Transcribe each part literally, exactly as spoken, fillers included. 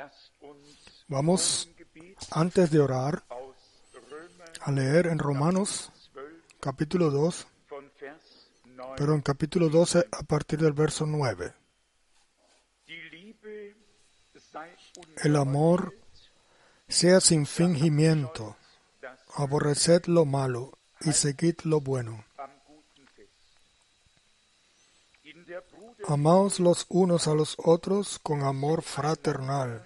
Vamos, antes de orar, a leer en Romanos, capítulo dos, pero en capítulo doce, a partir del verso nueve. El amor sea sin fingimiento, aborreced lo malo y seguid lo bueno. Amaos los unos a los otros con amor fraternal.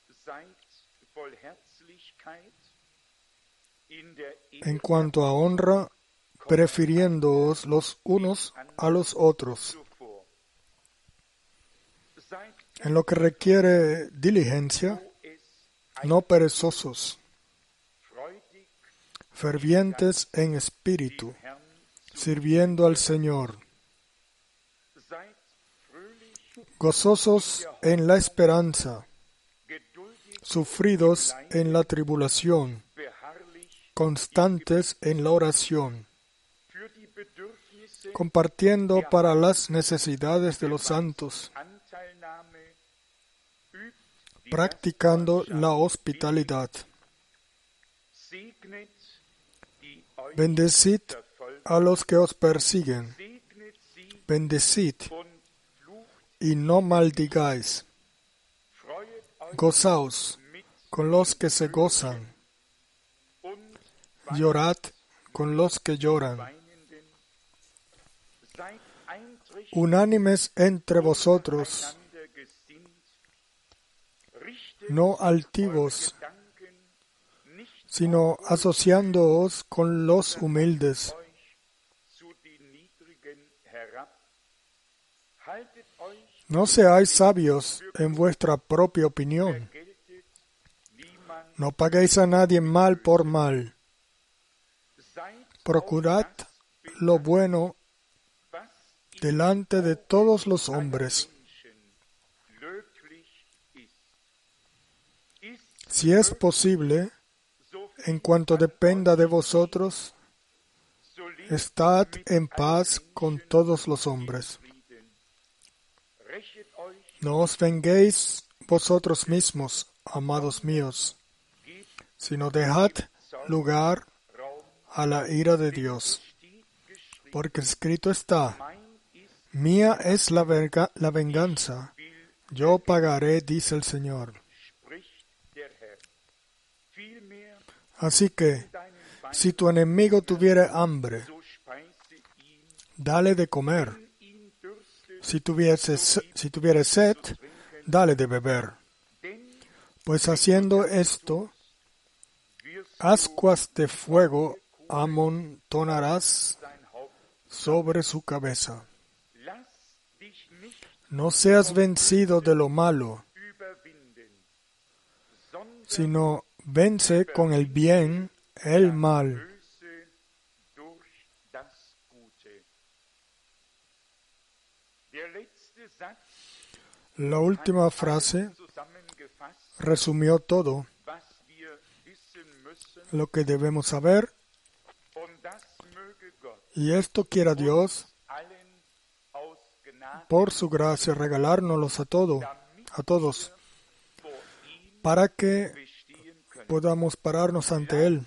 En cuanto a honra, prefiriéndoos los unos a los otros. En lo que requiere diligencia, no perezosos, fervientes en espíritu, sirviendo al Señor, gozosos en la esperanza, sufridos en la tribulación, constantes en la oración, compartiendo para las necesidades de los santos, practicando la hospitalidad. Bendecid a los que os persiguen, bendecid y no maldigáis. Gozaos con los que se gozan, llorad con los que lloran. Unánimes entre vosotros, no altivos, sino asociándoos con los humildes. No seáis sabios en vuestra propia opinión. No paguéis a nadie mal por mal. Procurad lo bueno delante de todos los hombres. Si es posible, en cuanto dependa de vosotros, estad en paz con todos los hombres. No os venguéis vosotros mismos, amados míos, sino dejad lugar a la ira de Dios. Porque escrito está: mía es la, verga, la venganza, yo pagaré, dice el Señor. Así que, si tu enemigo tuviere hambre, dale de comer. Si tuviese, si tuviere sed, dale de beber. Pues haciendo esto, ascuas de fuego amontonarás sobre su cabeza. No seas vencido de lo malo, sino vence con el bien el mal. La última frase resumió todo lo que debemos saber, y esto quiera Dios, por su gracia, regalárnoslos a todo, a todos, para que podamos pararnos ante Él.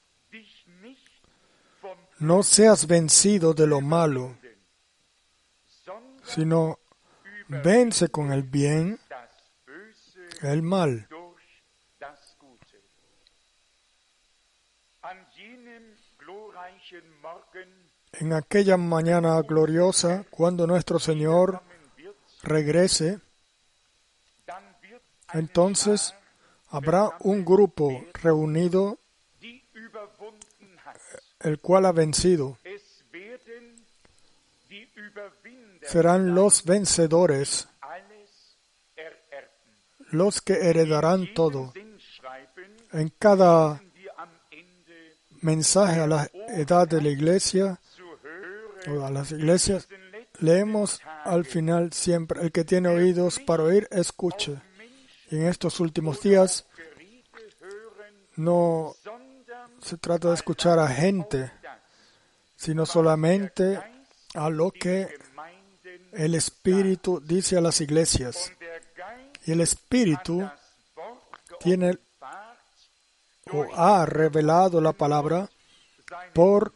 No seas vencido de lo malo, sino vence con el bien el mal. En aquella mañana gloriosa, cuando nuestro Señor regrese, entonces habrá un grupo reunido, el cual ha vencido. Serán los vencedores, los que heredarán todo. En cada mensaje a la edad de la iglesia, o a las iglesias, leemos al final siempre: el que tiene oídos para oír, escuche. Y en estos últimos días no se trata de escuchar a gente, sino solamente a lo que el Espíritu dice a las iglesias. Y el Espíritu tiene o ha revelado la palabra por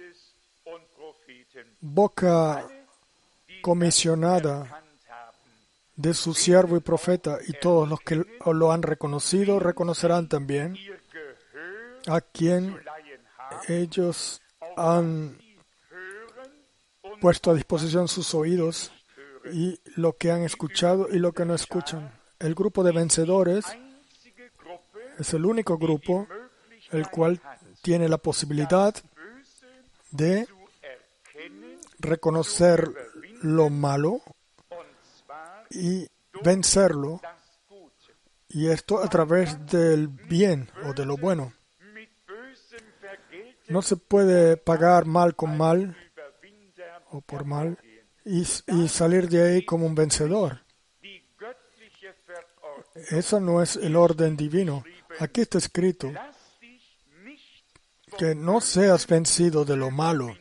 boca comisionada de su siervo y profeta, y todos los que lo han reconocido reconocerán también a quien ellos han puesto a disposición sus oídos y lo que han escuchado y lo que no escuchan. El grupo de vencedores es el único grupo el cual tiene la posibilidad de reconocer lo malo y vencerlo, y esto a través del bien o de lo bueno. No se puede pagar mal con mal o por mal y, y salir de ahí como un vencedor. Eso no es el orden divino. Aquí está escrito que no seas vencido de lo malo,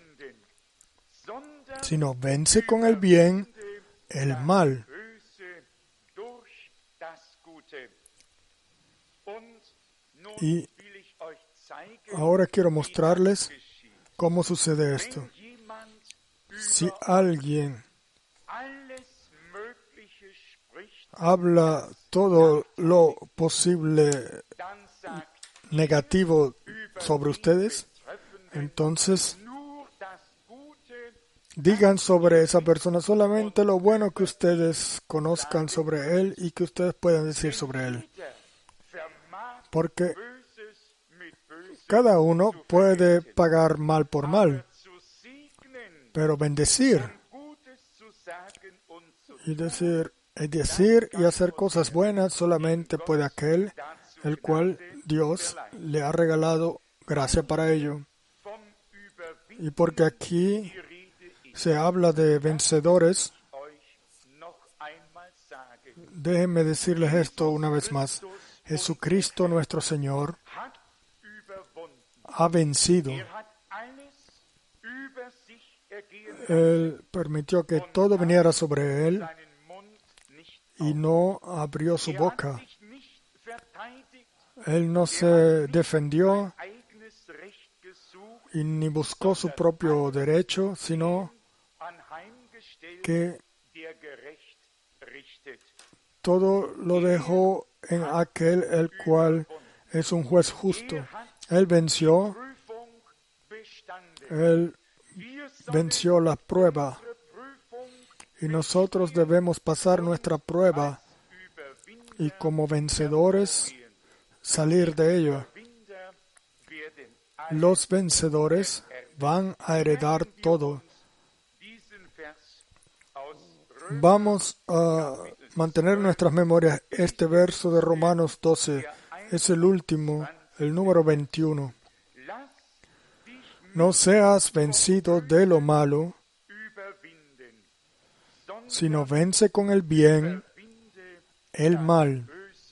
sino vence con el bien el mal. Y ahora quiero mostrarles cómo sucede esto. Si alguien habla todo lo posible negativo sobre ustedes, entonces digan sobre esa persona solamente lo bueno que ustedes conozcan sobre él y que ustedes puedan decir sobre él. Porque cada uno puede pagar mal por mal, pero bendecir y decir, es decir y hacer cosas buenas solamente puede aquel el cual Dios le ha regalado gracia para ello. Y porque aquí se habla de vencedores, déjenme decirles esto una vez más. Jesucristo nuestro Señor ha vencido. Él permitió que todo viniera sobre Él y no abrió su boca. Él no se defendió y ni buscó su propio derecho, sino que todo lo dejó en aquel el cual es un juez justo. Él venció, Él venció la prueba y nosotros debemos pasar nuestra prueba y como vencedores salir de ello. Los vencedores van a heredar todo. Vamos a mantener en nuestras memorias este verso de Romanos doce. Es el último, el número veintiuno. No seas vencido de lo malo, sino vence con el bien el mal.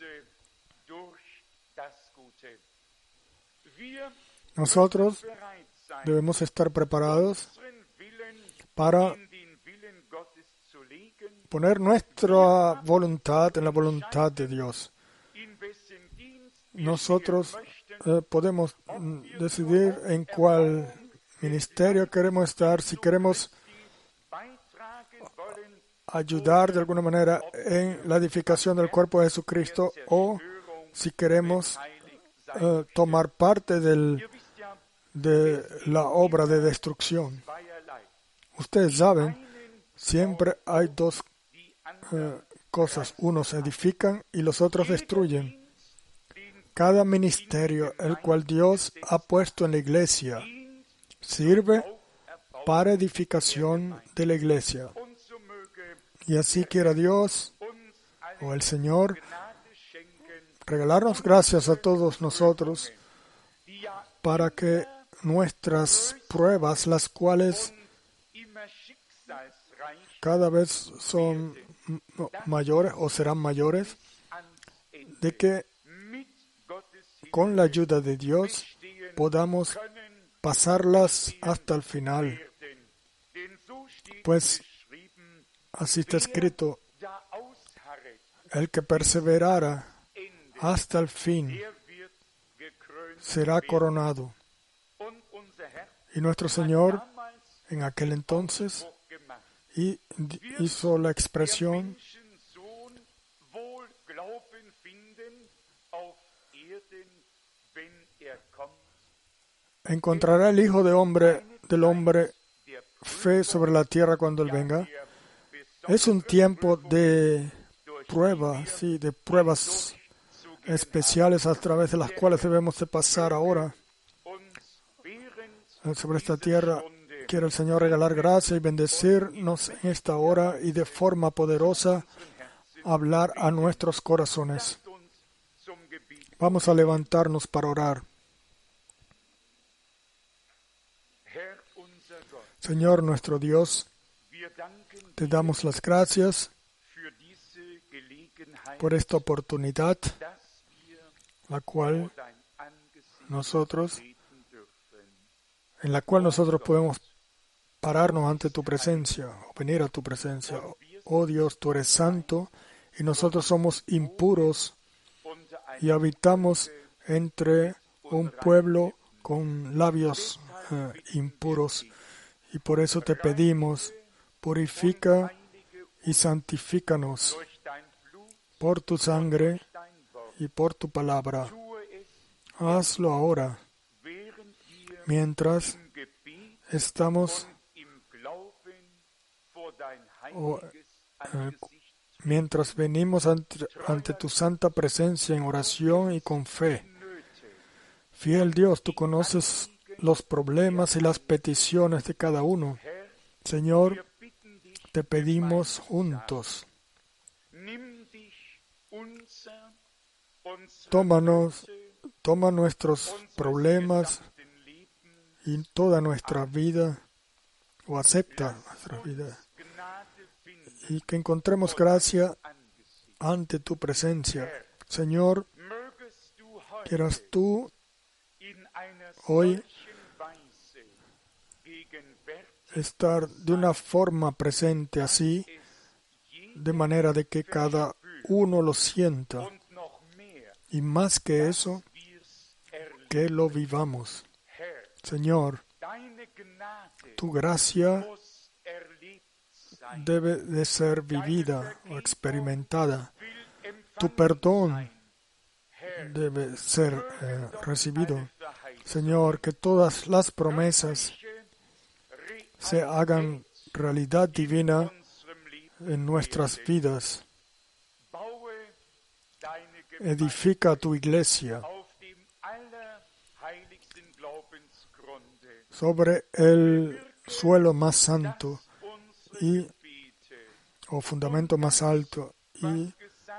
Nosotros debemos estar preparados para poner nuestra voluntad en la voluntad de Dios. Nosotros eh, podemos mm, decidir en cuál ministerio queremos estar, si queremos ayudar de alguna manera en la edificación del cuerpo de Jesucristo o si queremos eh, tomar parte del, de la obra de destrucción. Ustedes saben, siempre hay dos eh, cosas. Unos edifican y los otros destruyen. Cada ministerio, el cual Dios ha puesto en la iglesia, sirve para edificación de la iglesia. Y así quiera Dios, o el Señor, regalarnos gracias a todos nosotros para que nuestras pruebas, las cuales cada vez son mayores o serán mayores, de que con la ayuda de Dios podamos pasarlas hasta el final. Pues así está escrito, el que perseverara hasta el fin será coronado. Y nuestro Señor en aquel entonces hizo la expresión: ¿encontrará el Hijo de hombre, del hombre fe sobre la tierra cuando Él venga? Es un tiempo de prueba, sí, de pruebas especiales a través de las cuales debemos de pasar ahora sobre esta tierra. Quiere el Señor regalar gracia y bendecirnos en esta hora y de forma poderosa hablar a nuestros corazones. Vamos a levantarnos para orar. Señor nuestro Dios, te damos las gracias por esta oportunidad, la cual nosotros, en la cual nosotros podemos pararnos ante tu presencia, o venir a tu presencia. Oh Dios, tú eres santo y nosotros somos impuros y habitamos entre un pueblo con labios eh, impuros. Y por eso te pedimos, purifica y santifícanos por tu sangre y por tu palabra. Hazlo ahora, mientras estamos, o, eh, mientras venimos ante, ante tu santa presencia en oración y con fe. Fiel Dios, tú conoces los problemas y las peticiones de cada uno. Señor, te pedimos juntos. Tómanos, toma nuestros problemas y toda nuestra vida, o acepta nuestra vida, y que encontremos gracia ante tu presencia. Señor, quieras tú hoy estar de una forma presente así, de manera de que cada uno lo sienta, y más que eso, que lo vivamos. Señor, tu gracia debe de ser vivida o experimentada. Tu perdón debe ser eh, recibido. Señor, que todas las promesas se hagan realidad divina en nuestras vidas. Edifica tu iglesia sobre el suelo más santo y o fundamento más alto, y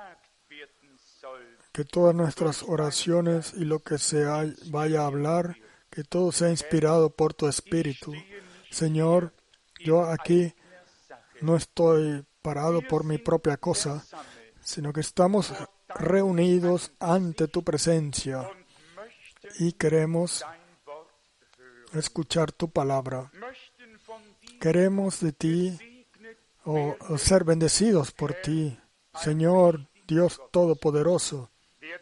que todas nuestras oraciones y lo que se vaya a hablar, que todo sea inspirado por tu Espíritu. Señor, yo aquí no estoy parado por mi propia cosa, sino que estamos reunidos ante tu presencia y queremos escuchar tu palabra. Queremos de ti o, o ser bendecidos por ti, Señor Dios Todopoderoso.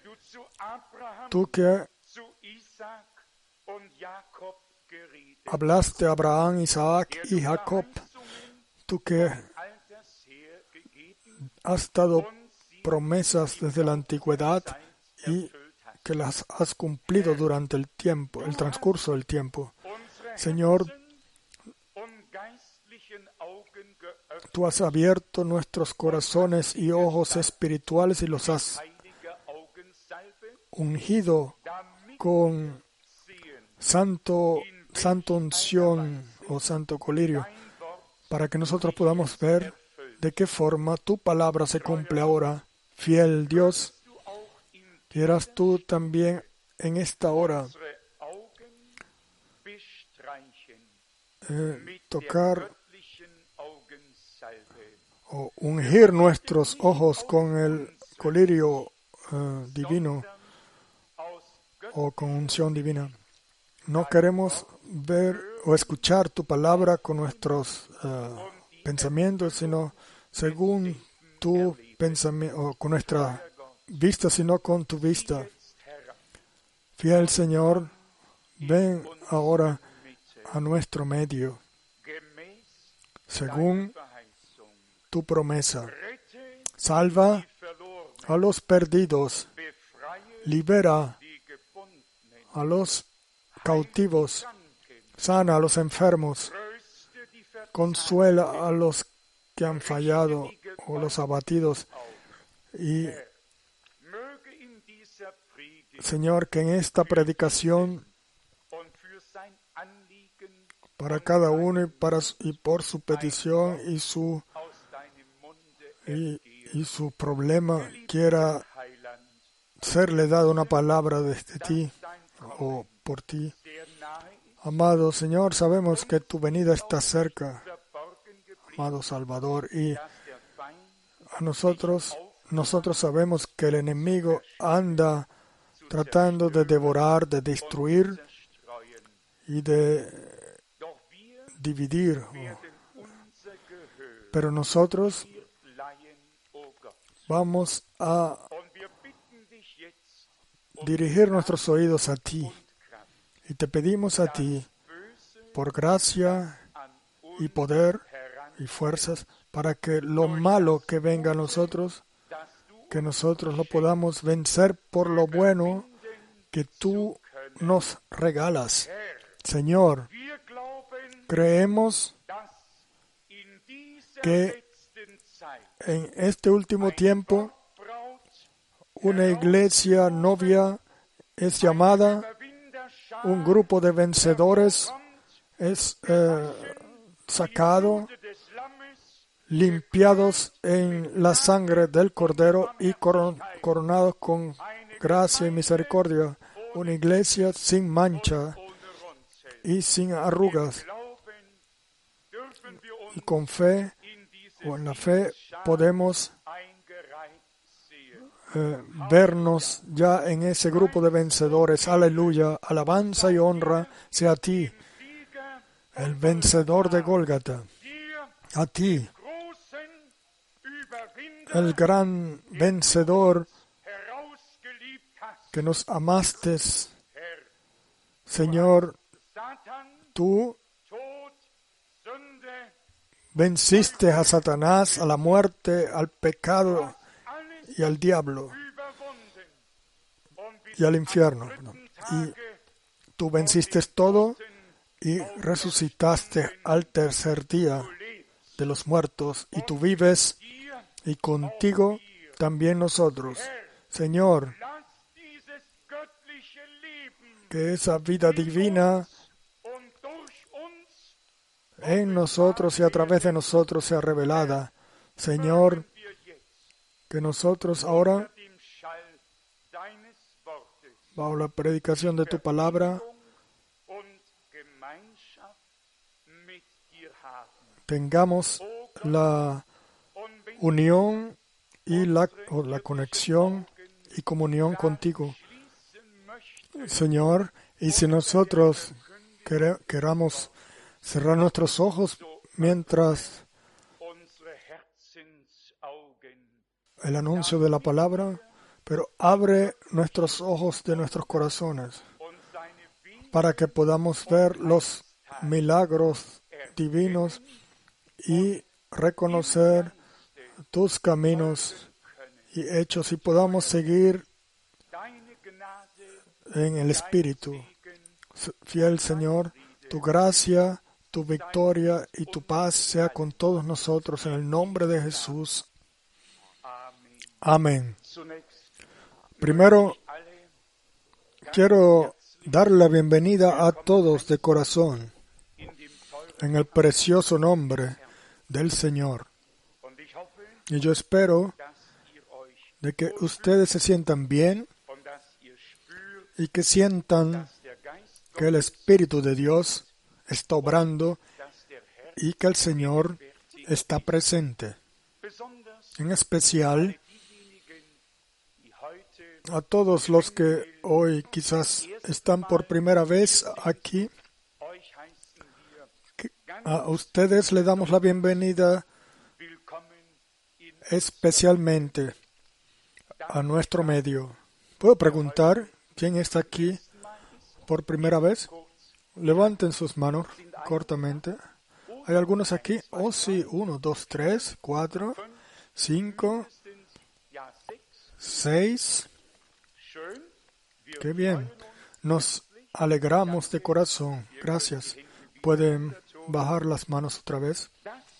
Tú que hablaste a Abraham, Isaac y Jacob, tú que has dado promesas desde la antigüedad y que las has cumplido durante el tiempo, el transcurso del tiempo. Señor, tú has abierto nuestros corazones y ojos espirituales y los has ungido con santo, santo unción o santo colirio, para que nosotros podamos ver de qué forma tu palabra se cumple ahora. Fiel Dios, quieras tú también en esta hora eh, tocar o ungir nuestros ojos con el colirio eh, divino o con unción divina. No queremos ver o escuchar tu palabra con nuestros uh, pensamientos, sino según tu pensamiento, o con nuestra vista, sino con tu vista. Fiel Señor, ven ahora a nuestro medio, según tu promesa. Salva a los perdidos, libera a los cautivos, sana a los enfermos, consuela a los que han fallado o los abatidos. Y, Señor, que en esta predicación, para cada uno y, para, y por su petición y su, y, y su problema, quiera serle dada una palabra desde ti o por ti. Amado Señor, sabemos que tu venida está cerca, amado Salvador, y a nosotros, nosotros sabemos que el enemigo anda tratando de devorar, de destruir y de dividir. Pero nosotros vamos a dirigir nuestros oídos a ti y te pedimos a ti, por gracia y poder y fuerzas, para que lo malo que venga a nosotros, que nosotros lo podamos vencer por lo bueno que tú nos regalas. Señor, creemos que en este último tiempo una iglesia novia es llamada, un grupo de vencedores es eh, sacado, limpiados en la sangre del Cordero y coron- coronados con gracia y misericordia, una iglesia sin mancha y sin arrugas. Y con fe, o en la fe, podemos eh, vernos ya en ese grupo de vencedores. Aleluya, alabanza y honra sea a ti, el vencedor de Gólgata, a ti, el gran vencedor que nos amaste. Señor, tú venciste a Satanás, a la muerte, al pecado y al diablo y al infierno. Y tú venciste todo y resucitaste al tercer día de los muertos, y tú vives, y contigo también nosotros. Señor, que esa vida divina en nosotros y a través de nosotros sea revelada. Señor, que nosotros ahora, bajo la predicación de tu palabra, tengamos la unión y la, o la conexión y comunión contigo, Señor. Y si nosotros quer- queramos cerrar nuestros ojos mientras el anuncio de la palabra, pero abre nuestros ojos de nuestros corazones para que podamos ver los milagros divinos y reconocer tus caminos y hechos, y podamos seguir en el Espíritu. Fiel Señor, tu gracia, tu victoria y tu paz sea con todos nosotros en el nombre de Jesús. Amén. Primero, quiero dar la bienvenida a todos de corazón en el precioso nombre del Señor. Y yo espero de que ustedes se sientan bien y que sientan que el Espíritu de Dios está obrando y que el Señor está presente. En especial a todos los que hoy quizás están por primera vez aquí, a ustedes le damos la bienvenida especialmente a nuestro medio. ¿Puedo preguntar quién está aquí por primera vez? Levanten sus manos cortamente. ¿Hay algunos aquí? Oh, sí. Uno, dos, tres, cuatro, cinco, seis. Qué bien. Nos alegramos de corazón. Gracias. Pueden bajar las manos otra vez.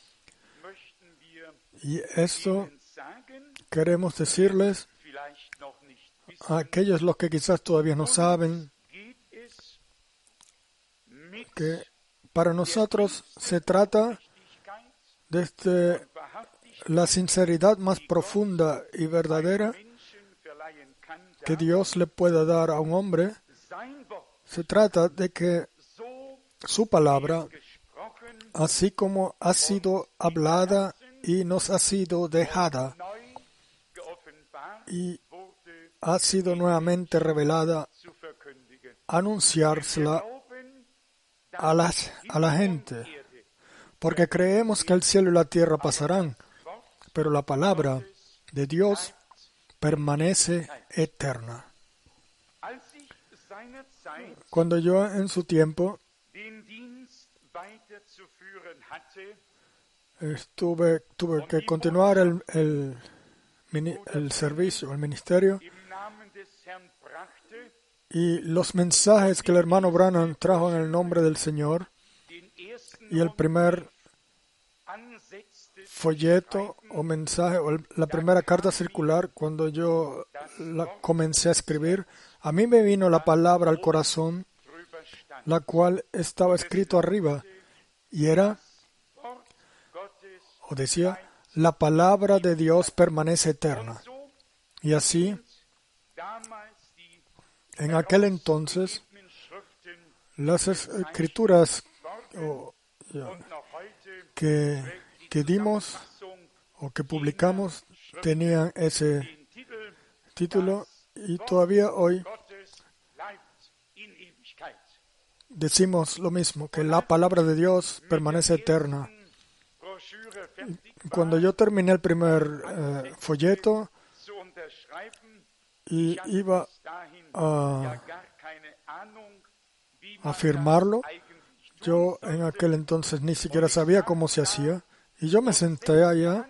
Y esto queremos decirles a aquellos los que quizás todavía no saben que para nosotros se trata desde la sinceridad más profunda y verdadera que Dios le pueda dar a un hombre. Se trata de que su palabra, así como ha sido hablada y nos ha sido dejada y ha sido nuevamente revelada, anunciársela a, las, a la gente, porque creemos que el cielo y la tierra pasarán, pero la palabra de Dios permanece eterna. Cuando yo en su tiempo estuve, tuve que continuar el, el, el servicio, el ministerio, y los mensajes que el hermano Branham trajo en el nombre del Señor, y el primer folleto o mensaje, o el, la primera carta circular, cuando yo la comencé a escribir, a mí me vino la palabra al corazón, la cual estaba escrito arriba, y era, o decía, la palabra de Dios permanece eterna. Y así, en aquel entonces, las escrituras oh, yeah, que, que dimos o que publicamos tenían ese título, y todavía hoy decimos lo mismo, que la palabra de Dios permanece eterna. Cuando yo terminé el primer eh, folleto y iba a, a firmarlo, yo en aquel entonces ni siquiera sabía cómo se hacía, y yo me senté allá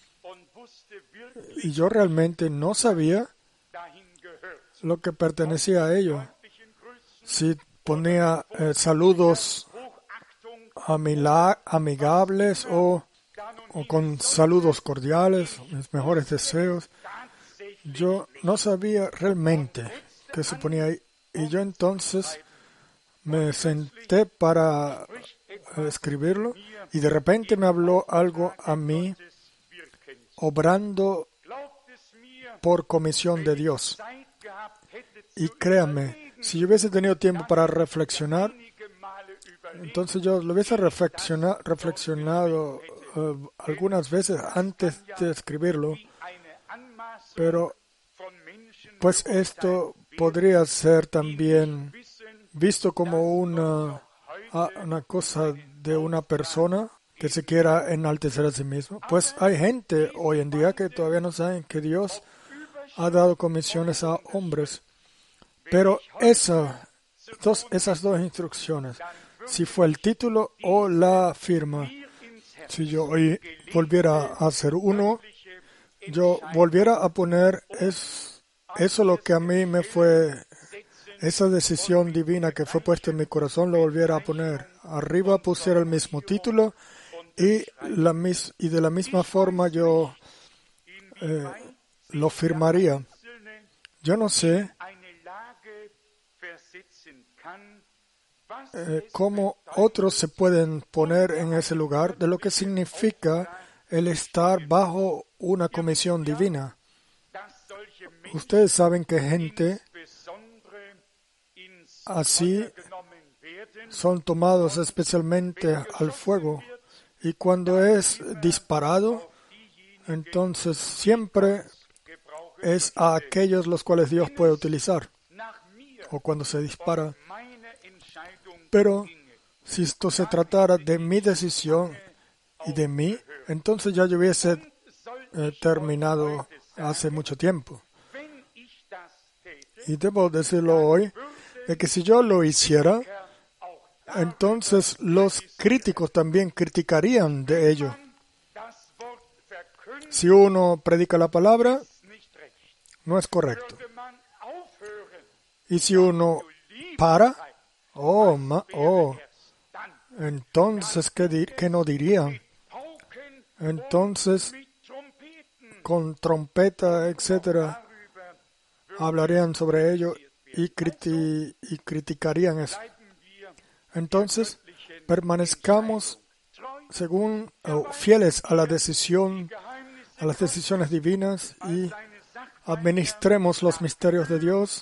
y yo realmente no sabía lo que pertenecía a ello. Si ponía eh, saludos amila- amigables o, o con saludos cordiales, mis mejores deseos, yo no sabía realmente qué se ponía ahí. Y yo entonces me senté para escribirlo, y de repente me habló algo a mí, obrando por comisión de Dios. Y créanme, si yo hubiese tenido tiempo para reflexionar, entonces yo lo hubiese reflexiona, reflexionado uh, algunas veces antes de escribirlo, pero pues esto podría ser también visto como una, una cosa de una persona que se quiera enaltecer a sí mismo. Pues hay gente hoy en día que todavía no saben que Dios ha dado comisiones a hombres. Pero esa, dos, esas dos instrucciones, si fue el título o la firma, si yo hoy volviera a hacer uno, yo volviera a poner es, eso lo que a mí me fue, esa decisión divina que fue puesta en mi corazón, lo volviera a poner. Arriba pusiera el mismo título y, la mis, y de la misma forma yo eh, lo firmaría. Yo no sé eh, cómo otros se pueden poner en ese lugar de lo que significa el estar bajo una comisión divina. Ustedes saben que gente así son tomados especialmente al fuego, y cuando es disparado, entonces siempre es a aquellos los cuales Dios puede utilizar, o cuando se dispara. Pero si esto se tratara de mi decisión y de mí, entonces ya yo hubiese eh, terminado hace mucho tiempo. Y debo decirlo hoy, de que si yo lo hiciera, entonces los críticos también criticarían de ello. Si uno predica la palabra, no es correcto. Y si uno para, oh, ma, oh entonces, ¿qué, dir, ¿qué no dirían? Entonces, con trompeta, etcétera, hablarían sobre ello y, criti y criticarían eso. Entonces, permanezcamos según oh, fieles a la decisión, a las decisiones divinas y administremos los misterios de Dios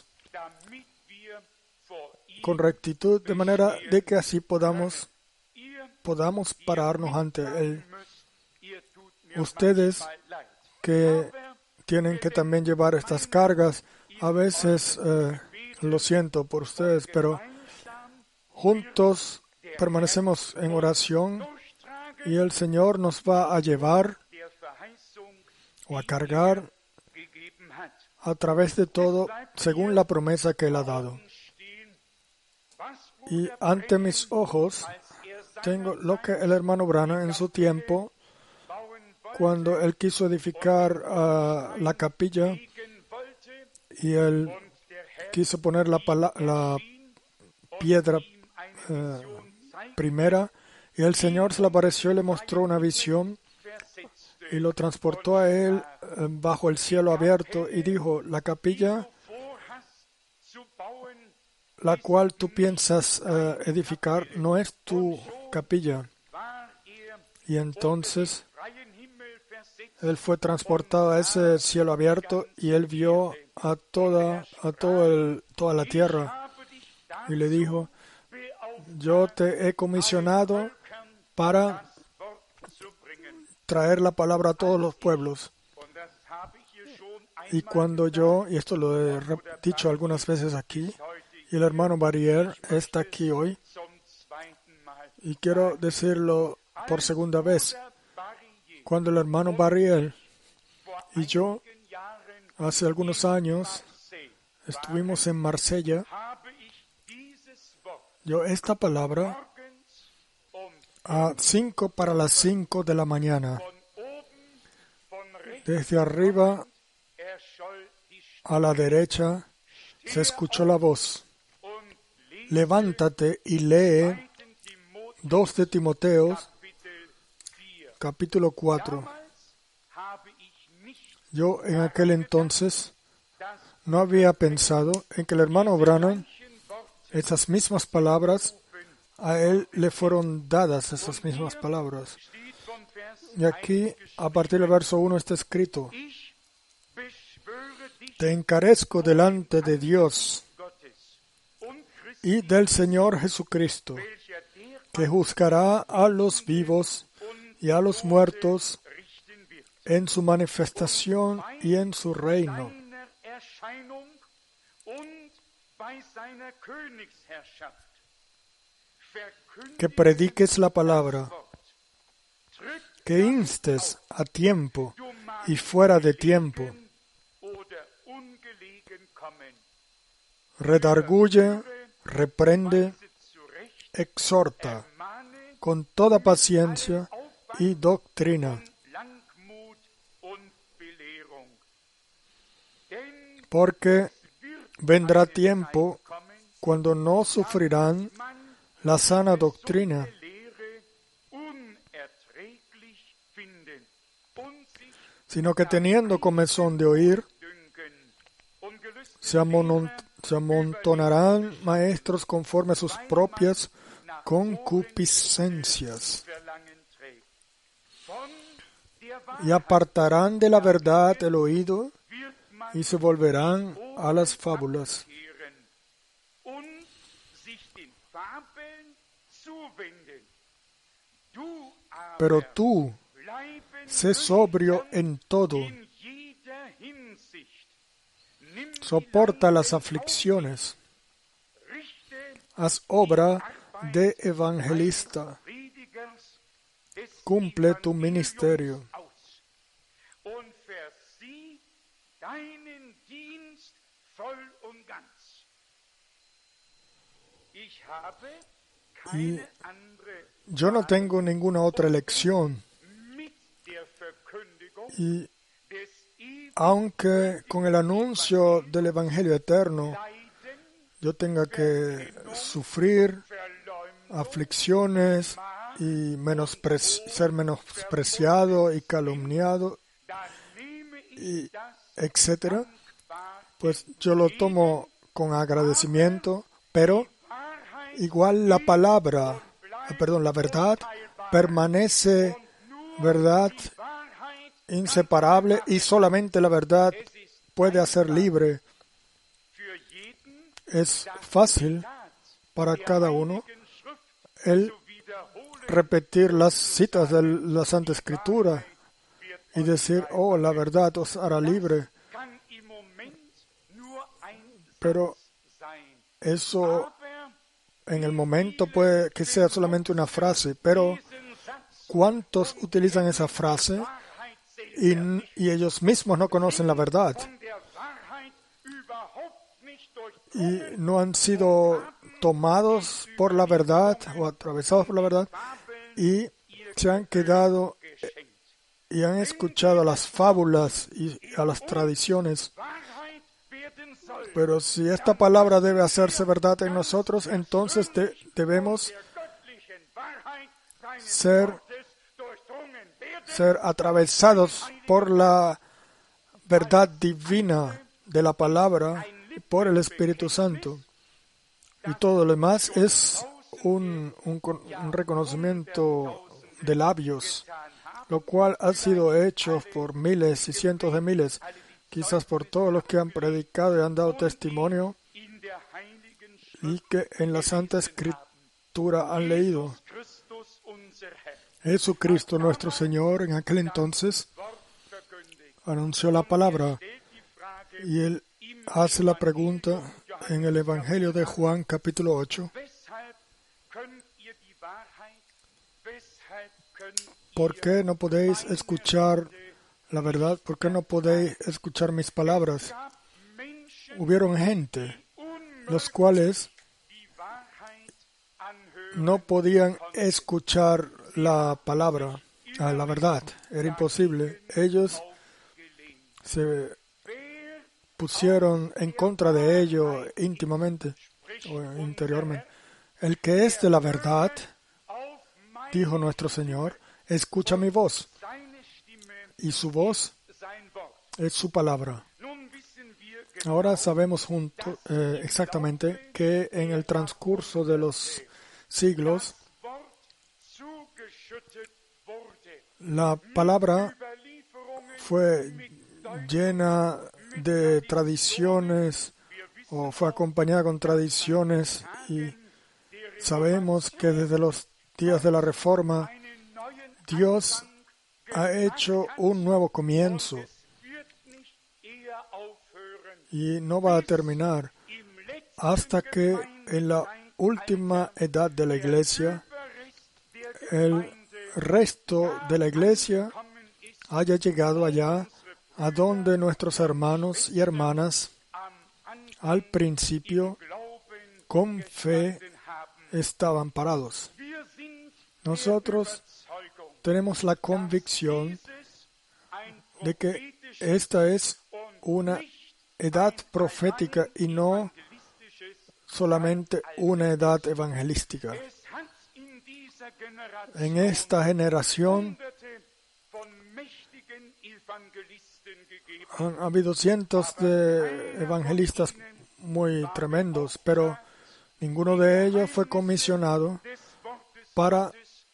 con rectitud, de manera de que así podamos, podamos pararnos ante Él. Ustedes que tienen que también llevar estas cargas, a veces eh, lo siento por ustedes, pero juntos permanecemos en oración y el Señor nos va a llevar o a cargar a través de todo según la promesa que Él ha dado. Y ante mis ojos tengo lo que el hermano Branham en su tiempo, cuando él quiso edificar uh, la capilla y él quiso poner la, la piedra uh, primera, y el Señor se le apareció y le mostró una visión y lo transportó a él uh, bajo el cielo abierto y dijo, la capilla la cual tú piensas uh, edificar no es tu capilla. Y entonces él fue transportado a ese cielo abierto y él vio a toda, a todo el, toda la tierra y le dijo, yo te he comisionado para traer la palabra a todos los pueblos. Y cuando yo, y esto lo he dicho algunas veces aquí, y el hermano Barrier está aquí hoy, y quiero decirlo por segunda vez. Cuando el hermano Barrier y yo, hace algunos años, estuvimos en Marsella, yo esta palabra a cinco para las cinco de la mañana, desde arriba a la derecha, se escuchó la voz. Levántate y lee dos de Timoteo, capítulo cuatro. Yo en aquel entonces no había pensado en que el hermano Branham, esas mismas palabras, a él le fueron dadas esas mismas palabras. Y aquí, a partir del verso uno, está escrito, te encarezco delante de Dios y del Señor Jesucristo, que juzgará a los vivos y a los muertos en su manifestación y en su reino. Que prediques la palabra, que instes a tiempo y fuera de tiempo, redarguye, reprende, exhorta con toda paciencia y doctrina. Porque vendrá tiempo cuando no sufrirán la sana doctrina, sino que teniendo comezón de oír, se, amonon, se amontonarán maestros conforme a sus propias concupiscencias, y apartarán de la verdad el oído, y se volverán a las fábulas. Pero tú, sé sobrio en todo, soporta las aflicciones, haz obra de evangelista, cumple tu ministerio. Y yo no tengo ninguna otra elección. Y aunque con el anuncio del Evangelio eterno yo tenga que sufrir aflicciones y menospre- ser menospreciado y calumniado, y etcétera, pues yo lo tomo con agradecimiento, pero igual la palabra, perdón, la verdad permanece verdad inseparable y solamente la verdad puede hacer libre. Es fácil para cada uno el repetir las citas de la Santa Escritura y decir, oh, la verdad os hará libre. Pero eso en el momento puede que sea solamente una frase, pero ¿cuántos utilizan esa frase y, y ellos mismos no conocen la verdad? Y no han sido tomados por la verdad o atravesados por la verdad y se han quedado y han escuchado las fábulas y a las tradiciones. Pero si esta palabra debe hacerse verdad en nosotros, entonces de, debemos ser, ser atravesados por la verdad divina de la palabra, por el Espíritu Santo. Y todo lo demás es un, un, un reconocimiento de labios, lo cual ha sido hecho por miles y cientos de miles, quizás por todos los que han predicado y han dado testimonio y que en la Santa Escritura han leído. Jesucristo nuestro Señor en aquel entonces anunció la palabra y Él hace la pregunta en el Evangelio de Juan capítulo ocho. ¿Por qué no podéis escuchar la verdad? ¿Por qué no podéis escuchar mis palabras? Hubieron gente, los cuales no podían escuchar la palabra, la verdad. Era imposible. Ellos se pusieron en contra de ello íntimamente o interiormente. El que es de la verdad, dijo nuestro Señor, escucha mi voz, y su voz es su palabra. Ahora sabemos junto, eh, exactamente que en el transcurso de los siglos, la palabra fue llena de tradiciones o fue acompañada con tradiciones, y sabemos que desde los días de la Reforma Dios ha hecho un nuevo comienzo y no va a terminar hasta que en la última edad de la Iglesia el resto de la Iglesia haya llegado allá a donde nuestros hermanos y hermanas al principio con fe estaban parados. Nosotros tenemos la convicción de que esta es una edad profética y no solamente una edad evangelística. En esta generación han habido cientos de evangelistas muy tremendos, pero ninguno de ellos fue comisionado para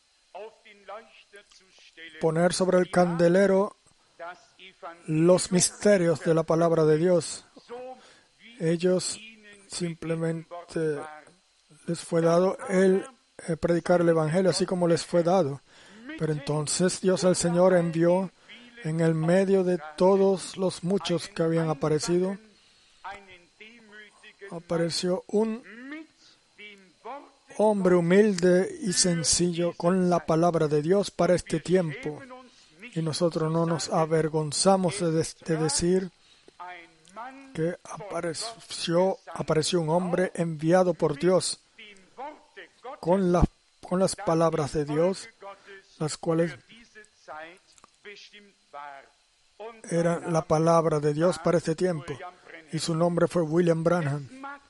poner sobre el candelero los misterios de la palabra de Dios. Ellos simplemente les fue dado el eh, predicar el Evangelio, así como les fue dado. Pero entonces Dios el Señor envió en el medio de todos los muchos que habían aparecido, apareció un hombre humilde y sencillo con la palabra de Dios para este tiempo. Y nosotros no nos avergonzamos de, de, de decir que apareció, apareció un hombre enviado por Dios con, la, con las palabras de Dios, las cuales eran la palabra de Dios para este tiempo. Y su nombre fue William Branham.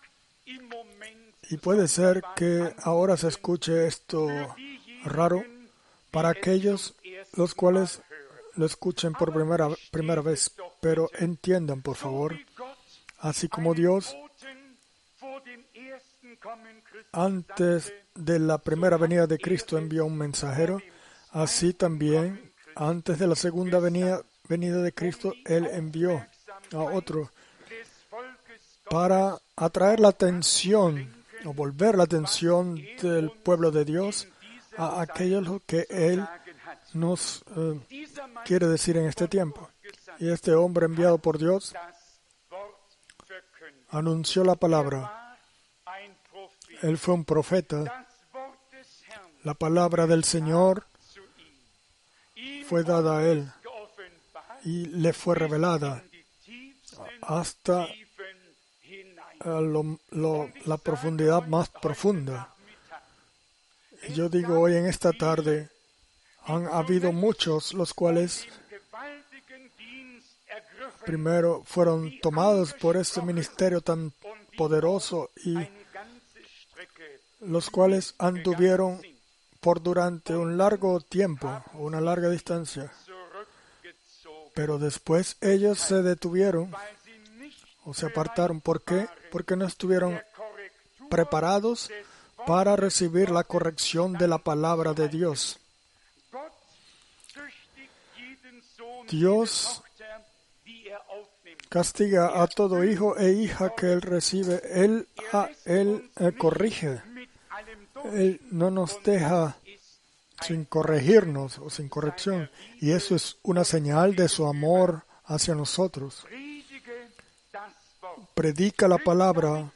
Y puede ser que ahora se escuche esto raro para aquellos los cuales lo escuchen por primera, primera vez, pero entiendan, por favor, así como Dios antes de la primera venida de Cristo envió un mensajero, así también antes de la segunda venida, venida de Cristo, Él envió a otro para atraer la atención o volver la atención del pueblo de Dios a aquello que Él nos eh, quiere decir en este tiempo. Y este hombre enviado por Dios anunció la palabra. Él fue un profeta. La palabra del Señor fue dada a él y le fue revelada hasta lo, lo, la profundidad más profunda. Y yo digo hoy en esta tarde, han habido muchos los cuales primero fueron tomados por este ministerio tan poderoso y los cuales anduvieron por durante un largo tiempo, una larga distancia. Pero después ellos se detuvieron o se apartaron. ¿Por qué? Porque no estuvieron preparados para recibir la corrección de la palabra de Dios. Dios castiga a todo hijo e hija que Él recibe. Él, a, él eh, corrige. Él no nos deja sin corregirnos o sin corrección. Y eso es una señal de su amor hacia nosotros. Predica la palabra,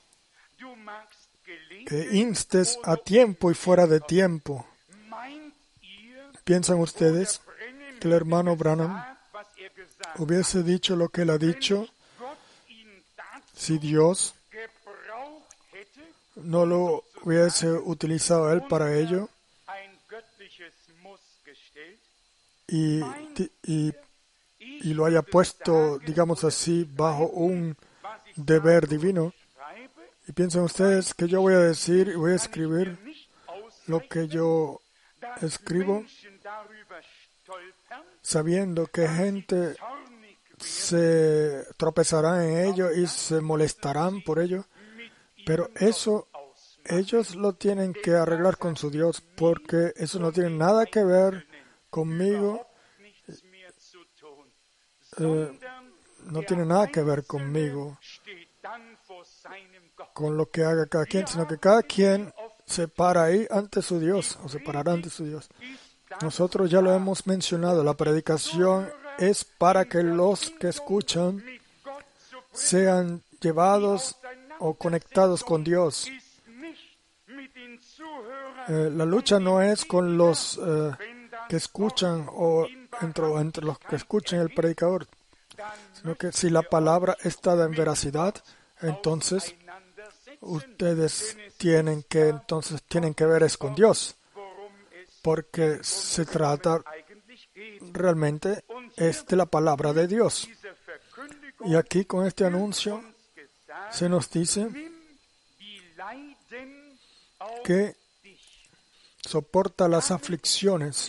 que instes a tiempo y fuera de tiempo. ¿Piensan ustedes que el hermano Branham hubiese dicho lo que él ha dicho si Dios no lo hubiese utilizado a él para ello y, y, y lo haya puesto, digamos así, bajo un deber divino? Y piensen ustedes que yo voy a decir y voy a escribir lo que yo escribo, sabiendo que gente se tropezará en ello y se molestarán por ello, pero eso ellos lo tienen que arreglar con su Dios, porque eso no tiene nada que ver conmigo, eh, no tiene nada que ver conmigo, con lo que haga cada quien, sino que cada quien se para ahí ante su Dios, o se parará ante su Dios. Nosotros ya lo hemos mencionado, la predicación es para que los que escuchan sean llevados o conectados con Dios. Eh, la lucha no es con los eh, que escuchan o entre, entre los que escuchan el predicador, sino que si la palabra está en veracidad, entonces ustedes tienen que entonces tienen que ver es con Dios, porque se trata realmente es de la palabra de Dios. Y aquí con este anuncio se nos dice que soporta las aflicciones,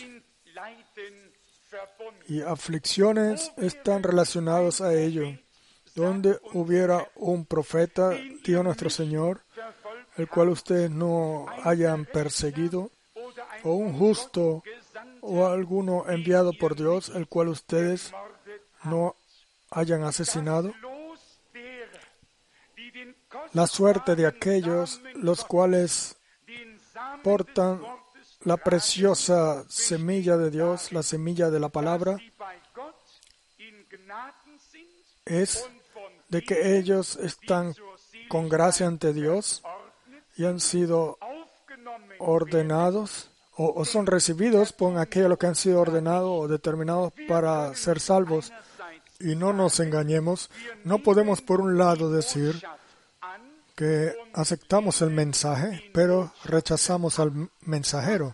y aflicciones están relacionadas a ello. Donde hubiera un profeta, dijo nuestro Señor, el cual ustedes no hayan perseguido, o un justo o alguno enviado por Dios, el cual ustedes no hayan asesinado, la suerte de aquellos los cuales portan la preciosa semilla de Dios, la semilla de la palabra, es de que ellos están con gracia ante Dios y han sido ordenados o, o son recibidos por aquellos que han sido ordenados o determinados para ser salvos. Y no nos engañemos, no podemos por un lado decir que aceptamos el mensaje, pero rechazamos al mensajero.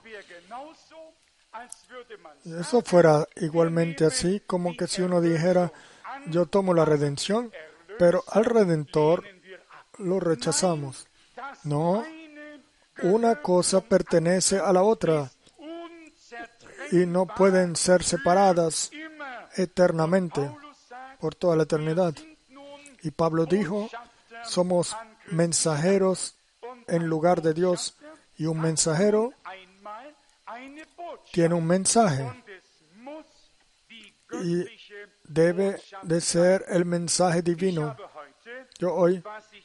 Y eso fuera igualmente así, como que si uno dijera, yo tomo la redención, pero al Redentor lo rechazamos. No, una cosa pertenece a la otra y no pueden ser separadas eternamente, por toda la eternidad. Y Pablo dijo, somos mensajeros en lugar de Dios, y un mensajero tiene un mensaje y debe de ser el mensaje divino. Yo hoy,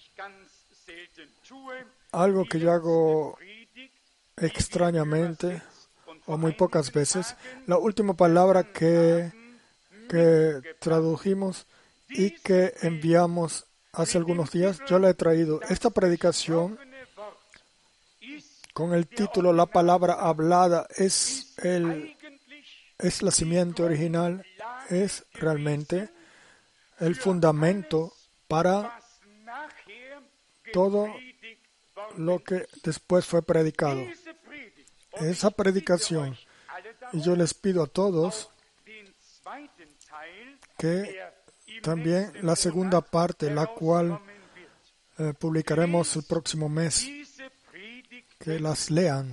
algo que yo hago extrañamente o muy pocas veces, la última palabra que, que tradujimos y que enviamos hace algunos días, yo la he traído. Esta predicación con el título La palabra hablada es, el, es la simiente original, es realmente el fundamento para todo lo que después fue predicado. Esa predicación, y yo les pido a todos que también la segunda parte, la cual eh, publicaremos el próximo mes, que las lean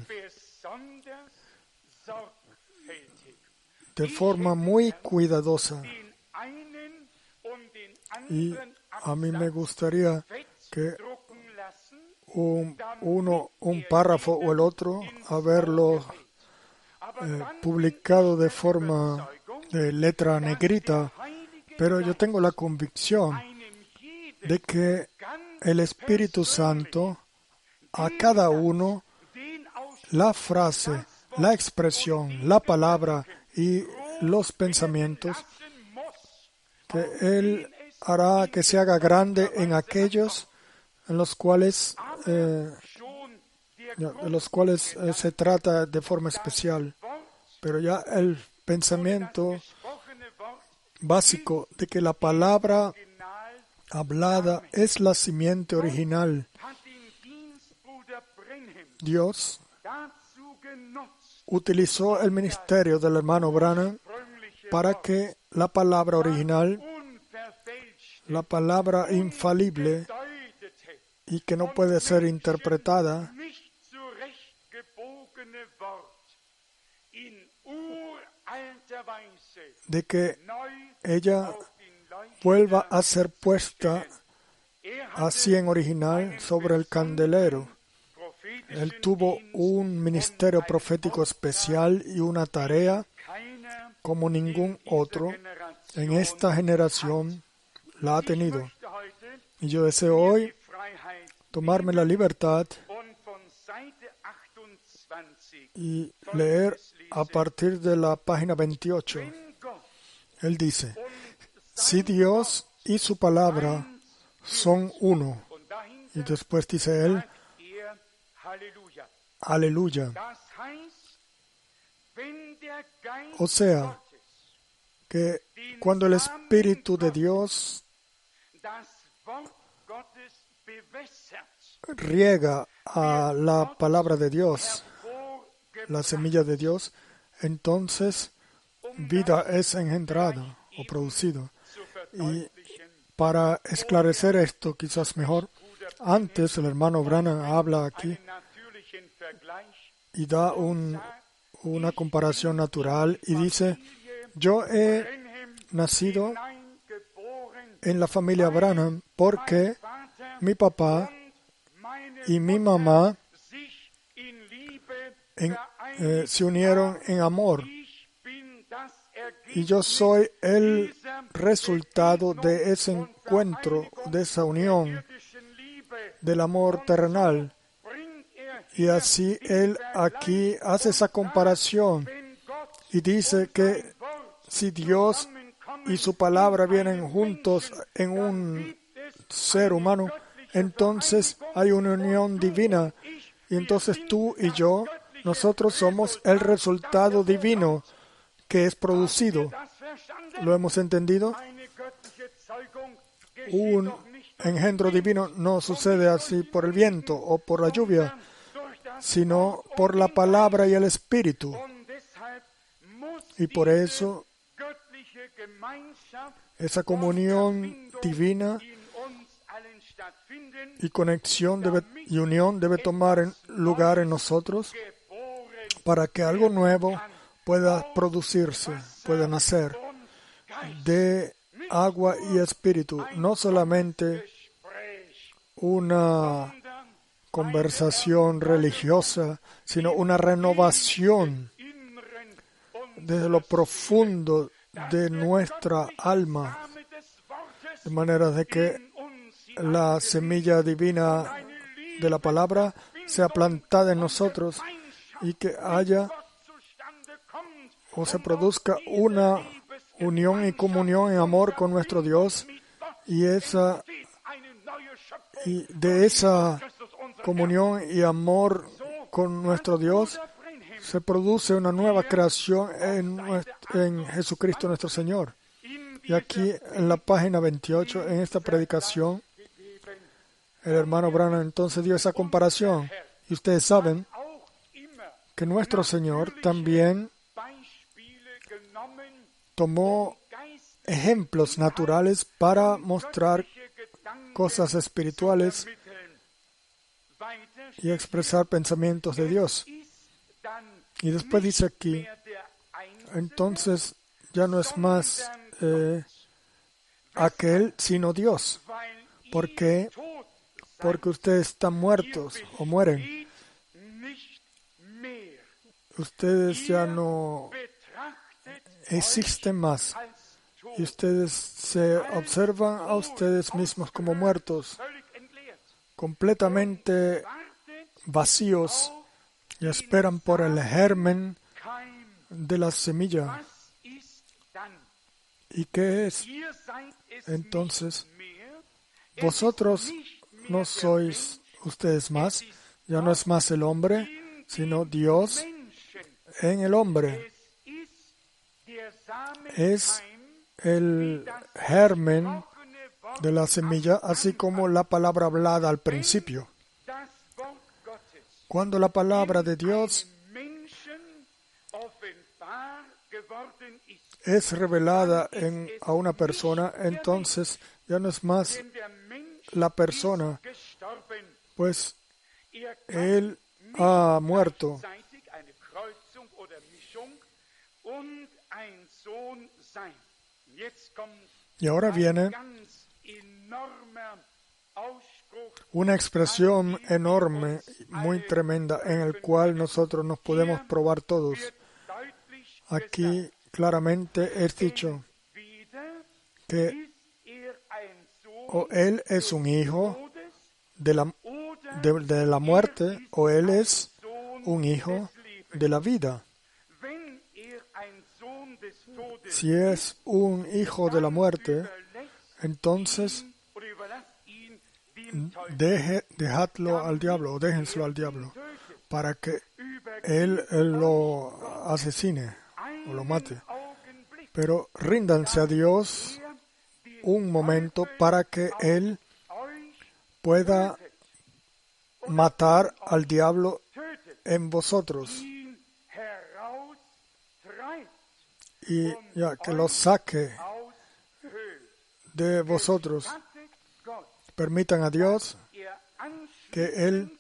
de forma muy cuidadosa. Y a mí me gustaría que un, uno, un párrafo o el otro, haberlo eh, publicado de forma de letra negrita, pero yo tengo la convicción de que el Espíritu Santo a cada uno la frase, la expresión, la palabra y los pensamientos, que Él hará que se haga grande en aquellos en los cuales, eh, de los cuales eh, se trata de forma especial. Pero ya el pensamiento básico de que la palabra hablada es la simiente original. Dios utilizó el ministerio del hermano Branham para que la palabra original, la palabra infalible y que no puede ser interpretada, de que ella vuelva a ser puesta así en original sobre el candelero. Él tuvo un ministerio profético especial y una tarea como ningún otro en esta generación la ha tenido. Y yo deseo hoy tomarme la libertad y leer a partir de la página veintiocho. Él dice, si Dios y su palabra son uno, y después dice él, aleluya. O sea, que cuando el Espíritu de Dios riega a la palabra de Dios, la semilla de Dios, entonces vida es engendrada o producida. Y para esclarecer esto quizás mejor, antes el hermano Branham habla aquí y da un, una comparación natural y dice, yo he nacido en la familia Branham porque mi papá y mi mamá en, eh, se unieron en amor. Y yo soy el resultado de ese encuentro, de esa unión, del amor terrenal. Y así él aquí hace esa comparación y dice que si Dios y su palabra vienen juntos en un ser humano, entonces hay una unión divina. Y entonces tú y yo, nosotros somos el resultado divino que es producido. ¿Lo hemos entendido? Un, engendro divino no sucede así por el viento o por la lluvia, sino por la palabra y el Espíritu. Y por eso esa comunión divina y conexión debe, y unión debe tomar en lugar en nosotros para que algo nuevo pueda producirse, pueda nacer de agua y espíritu, no solamente una conversación religiosa, sino una renovación desde lo profundo de nuestra alma, de manera de que la semilla divina de la palabra sea plantada en nosotros y que haya o se produzca una unión y comunión en amor con nuestro Dios, y esa y de esa comunión y amor con nuestro Dios se produce una nueva creación en, en Jesucristo nuestro Señor. Y aquí en la página veintiocho, en esta predicación, el hermano Branham entonces dio esa comparación. Y ustedes saben que nuestro Señor también tomó ejemplos naturales para mostrar cosas espirituales y expresar pensamientos de Dios. Y después dice aquí, entonces ya no es más eh, aquel, sino Dios. ¿Por qué? Porque ustedes están muertos o mueren. Ustedes ya no existen más. Y ustedes se observan a ustedes mismos como muertos, completamente vacíos, y esperan por el germen de la semilla. ¿Y qué es? Entonces, vosotros no sois ustedes más, ya no es más el hombre, sino Dios en el hombre. Es el germen de la semilla, así como la palabra hablada al principio. Cuando la palabra de Dios es revelada en, a una persona, entonces ya no es más la persona, pues él ha muerto. Y ahora viene una expresión enorme, muy tremenda, en el cual nosotros nos podemos probar todos. Aquí claramente es dicho que o él es un hijo de la, de, de la muerte, o él es un hijo de la vida. Si es un hijo de la muerte, entonces deje, dejadlo al diablo, o déjenselo al diablo, para que él, él lo asesine o lo mate. Pero ríndanse a Dios un momento para que él pueda matar al diablo en vosotros y ya que lo saque de vosotros. Permitan a Dios que Él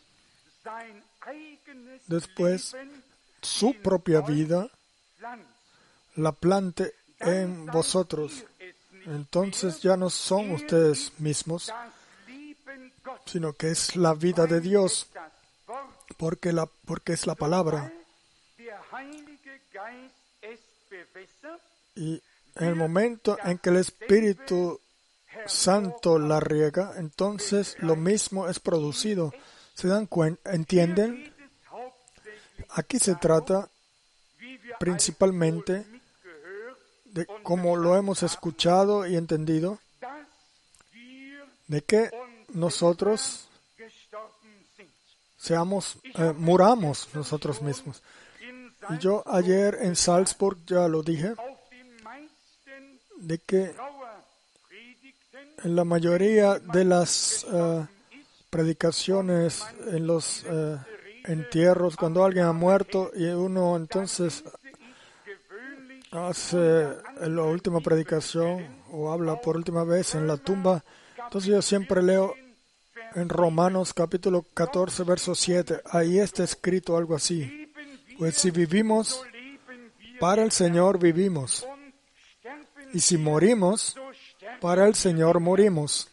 después su propia vida la plante en vosotros. Entonces ya no son ustedes mismos, sino que es la vida de Dios, porque, la, porque es la palabra. Y en el momento en que el Espíritu Santo la riega, entonces lo mismo es producido. ¿Se dan cuenta? ¿Entienden? Aquí se trata principalmente de, como lo hemos escuchado y entendido, de que nosotros seamos, eh, muramos nosotros mismos. Y yo ayer en Salzburg ya lo dije, de que En la mayoría de las uh, predicaciones, en los uh, entierros, cuando alguien ha muerto y uno entonces hace la última predicación o habla por última vez en la tumba, entonces yo siempre leo en Romanos capítulo catorce, verso siete, ahí está escrito algo así: pues si vivimos, para el Señor vivimos, y si morimos, para el Señor morimos.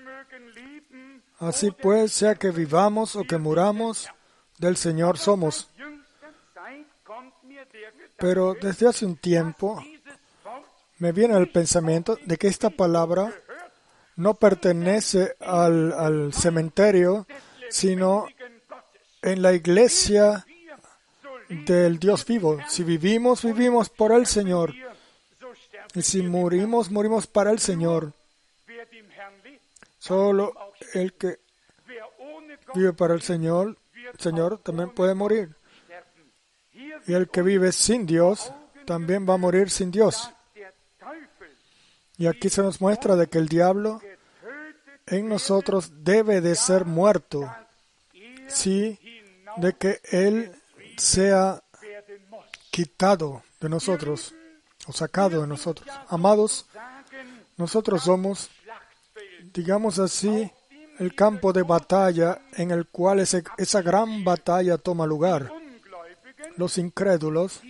Así pues, sea que vivamos o que muramos, del Señor somos. Pero desde hace un tiempo me viene el pensamiento de que esta palabra no pertenece al, al cementerio, sino en la iglesia del Dios vivo. Si vivimos, vivimos por el Señor. Y si morimos, morimos para el Señor. Solo el que vive para el Señor, Señor también puede morir. Y el que vive sin Dios, también va a morir sin Dios. Y aquí se nos muestra de que el diablo en nosotros debe de ser muerto, sí, de que él sea quitado de nosotros, o sacado de nosotros. Amados, nosotros somos, digamos así, el campo de batalla en el cual ese, esa gran batalla toma lugar. Los incrédulos,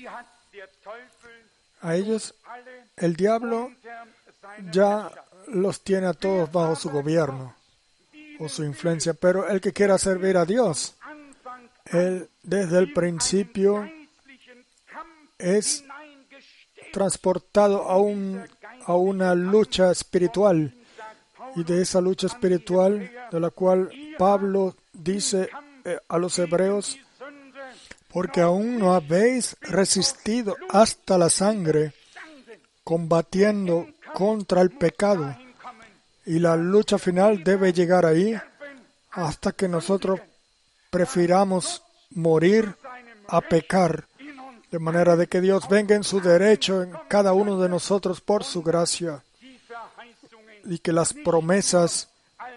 a ellos el diablo ya los tiene a todos bajo su gobierno o su influencia, pero el que quiera servir a Dios, él desde el principio es transportado a, un, a una lucha espiritual, y de esa lucha espiritual de la cual Pablo dice eh, a los hebreos: porque aún no habéis resistido hasta la sangre, combatiendo contra el pecado. Y la lucha final debe llegar ahí hasta que nosotros prefiramos morir a pecar, de manera de que Dios venga en su derecho en cada uno de nosotros por su gracia, y que las promesas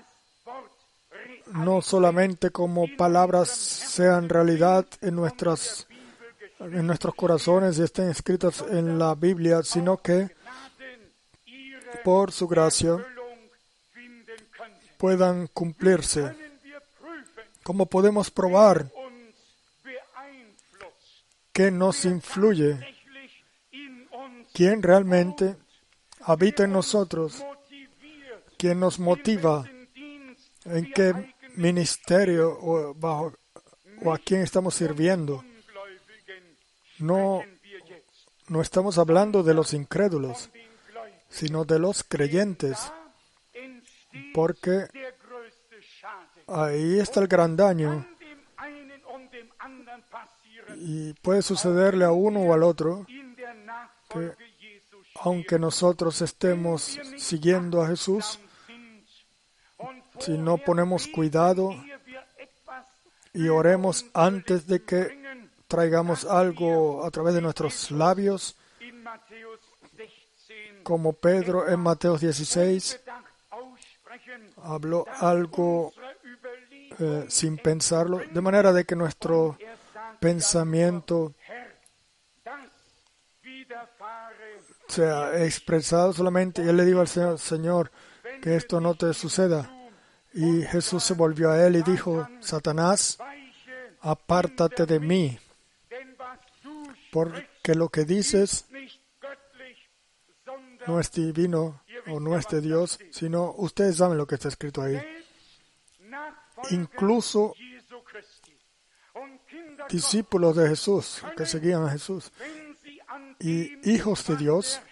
no solamente como palabras sean realidad en nuestras en nuestros corazones y estén escritas en la Biblia, sino que por su gracia puedan cumplirse. ¿Cómo podemos probar qué nos influye? ¿Quién realmente habita en nosotros? ¿Quién nos motiva? ¿En qué ministerio o, bajo, o a quién estamos sirviendo? No, no estamos hablando de los incrédulos, sino de los creyentes, porque ahí está el gran daño, y puede sucederle a uno o al otro que, aunque nosotros estemos siguiendo a Jesús, si no ponemos cuidado y oremos antes de que traigamos algo a través de nuestros labios, como Pedro en Mateo dieciséis habló algo eh, sin pensarlo, de manera de que nuestro pensamiento sea expresado solamente, y él le dijo al Señor: Señor, que esto no te suceda. Y Jesús se volvió a él y dijo: Satanás, apártate de mí, porque lo que dices no es divino o no es de Dios, sino ustedes saben lo que está escrito ahí. Incluso discípulos de Jesús, que seguían a Jesús, y hijos de Dios,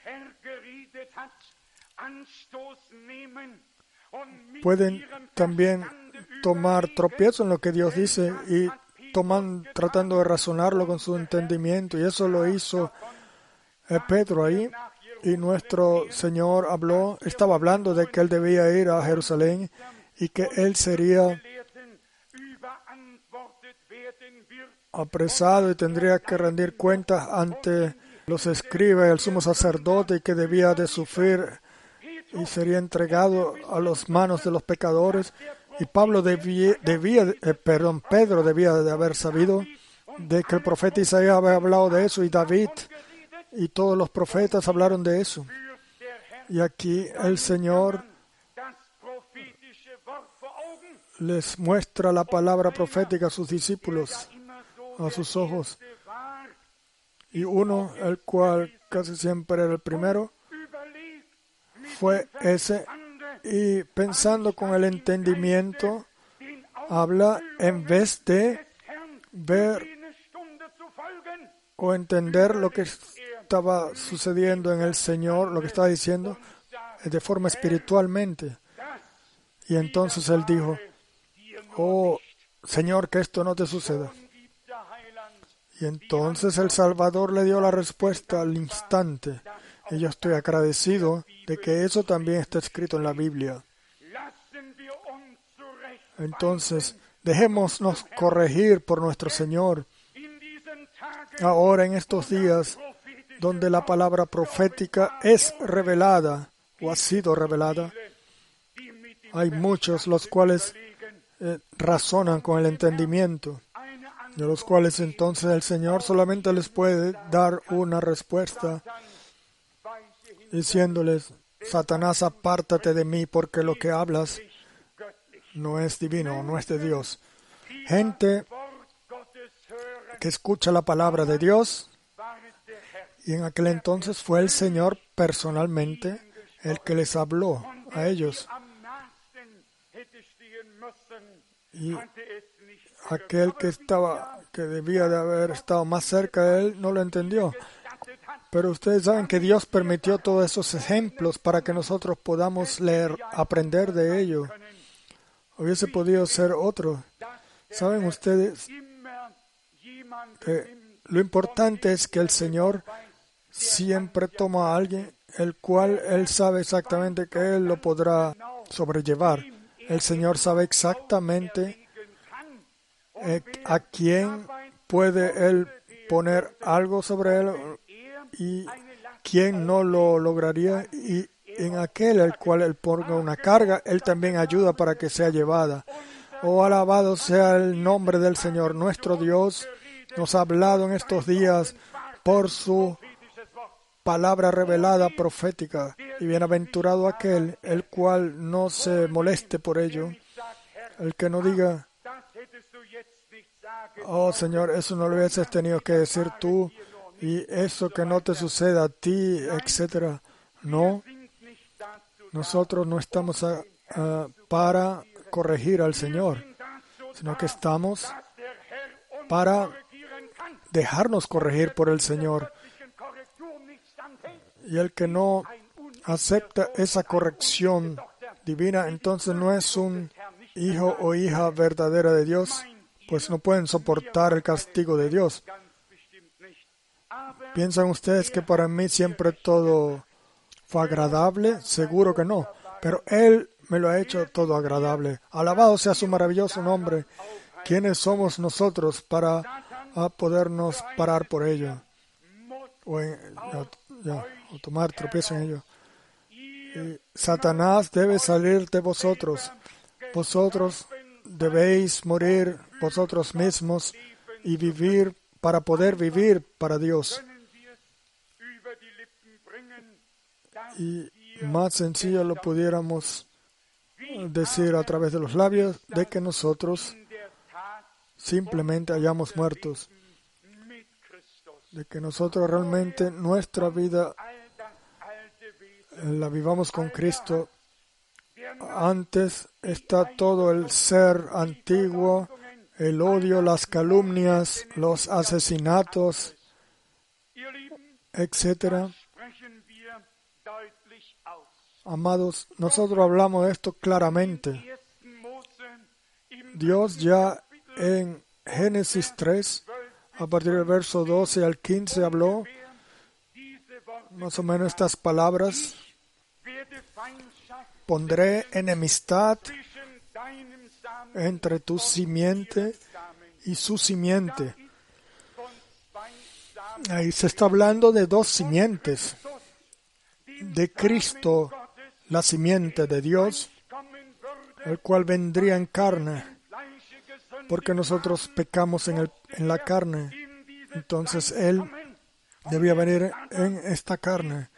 pueden también tomar tropiezo en lo que Dios dice y toman, tratando de razonarlo con su entendimiento, y eso lo hizo eh, Pedro ahí. Y nuestro Señor habló, estaba hablando de que él debía ir a Jerusalén y que él sería apresado y tendría que rendir cuentas ante los escribas y el sumo sacerdote, y que debía de sufrir y sería entregado a las manos de los pecadores. Y Pablo debía, debía eh, perdón, Pedro debía de haber sabido de que el profeta Isaías había hablado de eso, y David y todos los profetas hablaron de eso. Y aquí el Señor les muestra la palabra profética a sus discípulos, a sus ojos. Y uno, el cual casi siempre era el primero, fue ese, y pensando con el entendimiento, habla en vez de ver o entender lo que estaba sucediendo en el Señor, lo que estaba diciendo, de forma espiritualmente. Y entonces él dijo: oh, Señor, que esto no te suceda. Y entonces el Salvador le dio la respuesta al instante. Y yo estoy agradecido de que eso también está escrito en la Biblia. Entonces, dejémonos corregir por nuestro Señor. Ahora, en estos días, donde la palabra profética es revelada, o ha sido revelada, hay muchos los cuales eh, razonan con el entendimiento, de los cuales entonces el Señor solamente les puede dar una respuesta, diciéndoles: Satanás, apártate de mí, porque lo que hablas no es divino, no es de Dios. Gente que escucha la palabra de Dios, y en aquel entonces fue el Señor personalmente el que les habló a ellos. Y aquel que estaba, que debía de haber estado más cerca de él, no lo entendió. Pero ustedes saben que Dios permitió todos esos ejemplos para que nosotros podamos leer, aprender de ello. Hubiese podido ser otro. ¿Saben ustedes que lo importante es que el Señor siempre toma a alguien el cual Él sabe exactamente que Él lo podrá sobrellevar? El Señor sabe exactamente eh, a quién puede Él poner algo sobre Él y quién no lo lograría, y en aquel el cual Él ponga una carga, Él también ayuda para que sea llevada. Oh, alabado sea el nombre del Señor. Nuestro Dios nos ha hablado en estos días por su palabra revelada profética, y bienaventurado aquel el cual no se moleste por ello, el que no diga: oh Señor, eso no lo hubieses tenido que decir tú, y eso que no te suceda a ti, etcétera. No, nosotros no estamos a, a, para corregir al Señor, sino que estamos para dejarnos corregir por el Señor. Y el que no acepta esa corrección divina, entonces no es un hijo o hija verdadera de Dios, pues no pueden soportar el castigo de Dios. ¿Piensan ustedes que para mí siempre todo fue agradable? Seguro que no, pero Él me lo ha hecho todo agradable. Alabado sea su maravilloso nombre. ¿Quiénes somos nosotros para a podernos parar por ello? O, en, ya, ya, o tomar tropiezo en ello. Y Satanás debe salir de vosotros. Vosotros debéis morir vosotros mismos y vivir para poder vivir para Dios. Y más sencillo lo pudiéramos decir a través de los labios, de que nosotros simplemente hayamos muertos, de que nosotros realmente nuestra vida la vivamos con Cristo. Antes está todo el ser antiguo, el odio, las calumnias, los asesinatos, etcétera. Amados, nosotros hablamos de esto claramente. Dios ya en Génesis tres, a partir del verso doce al quince, habló más o menos estas palabras: pondré enemistad entre tu simiente y su simiente. Ahí se está hablando de dos simientes, de Cristo, la simiente de Dios, el cual vendría en carne, porque nosotros pecamos en, el, en la carne. Entonces Él debía venir en esta carne.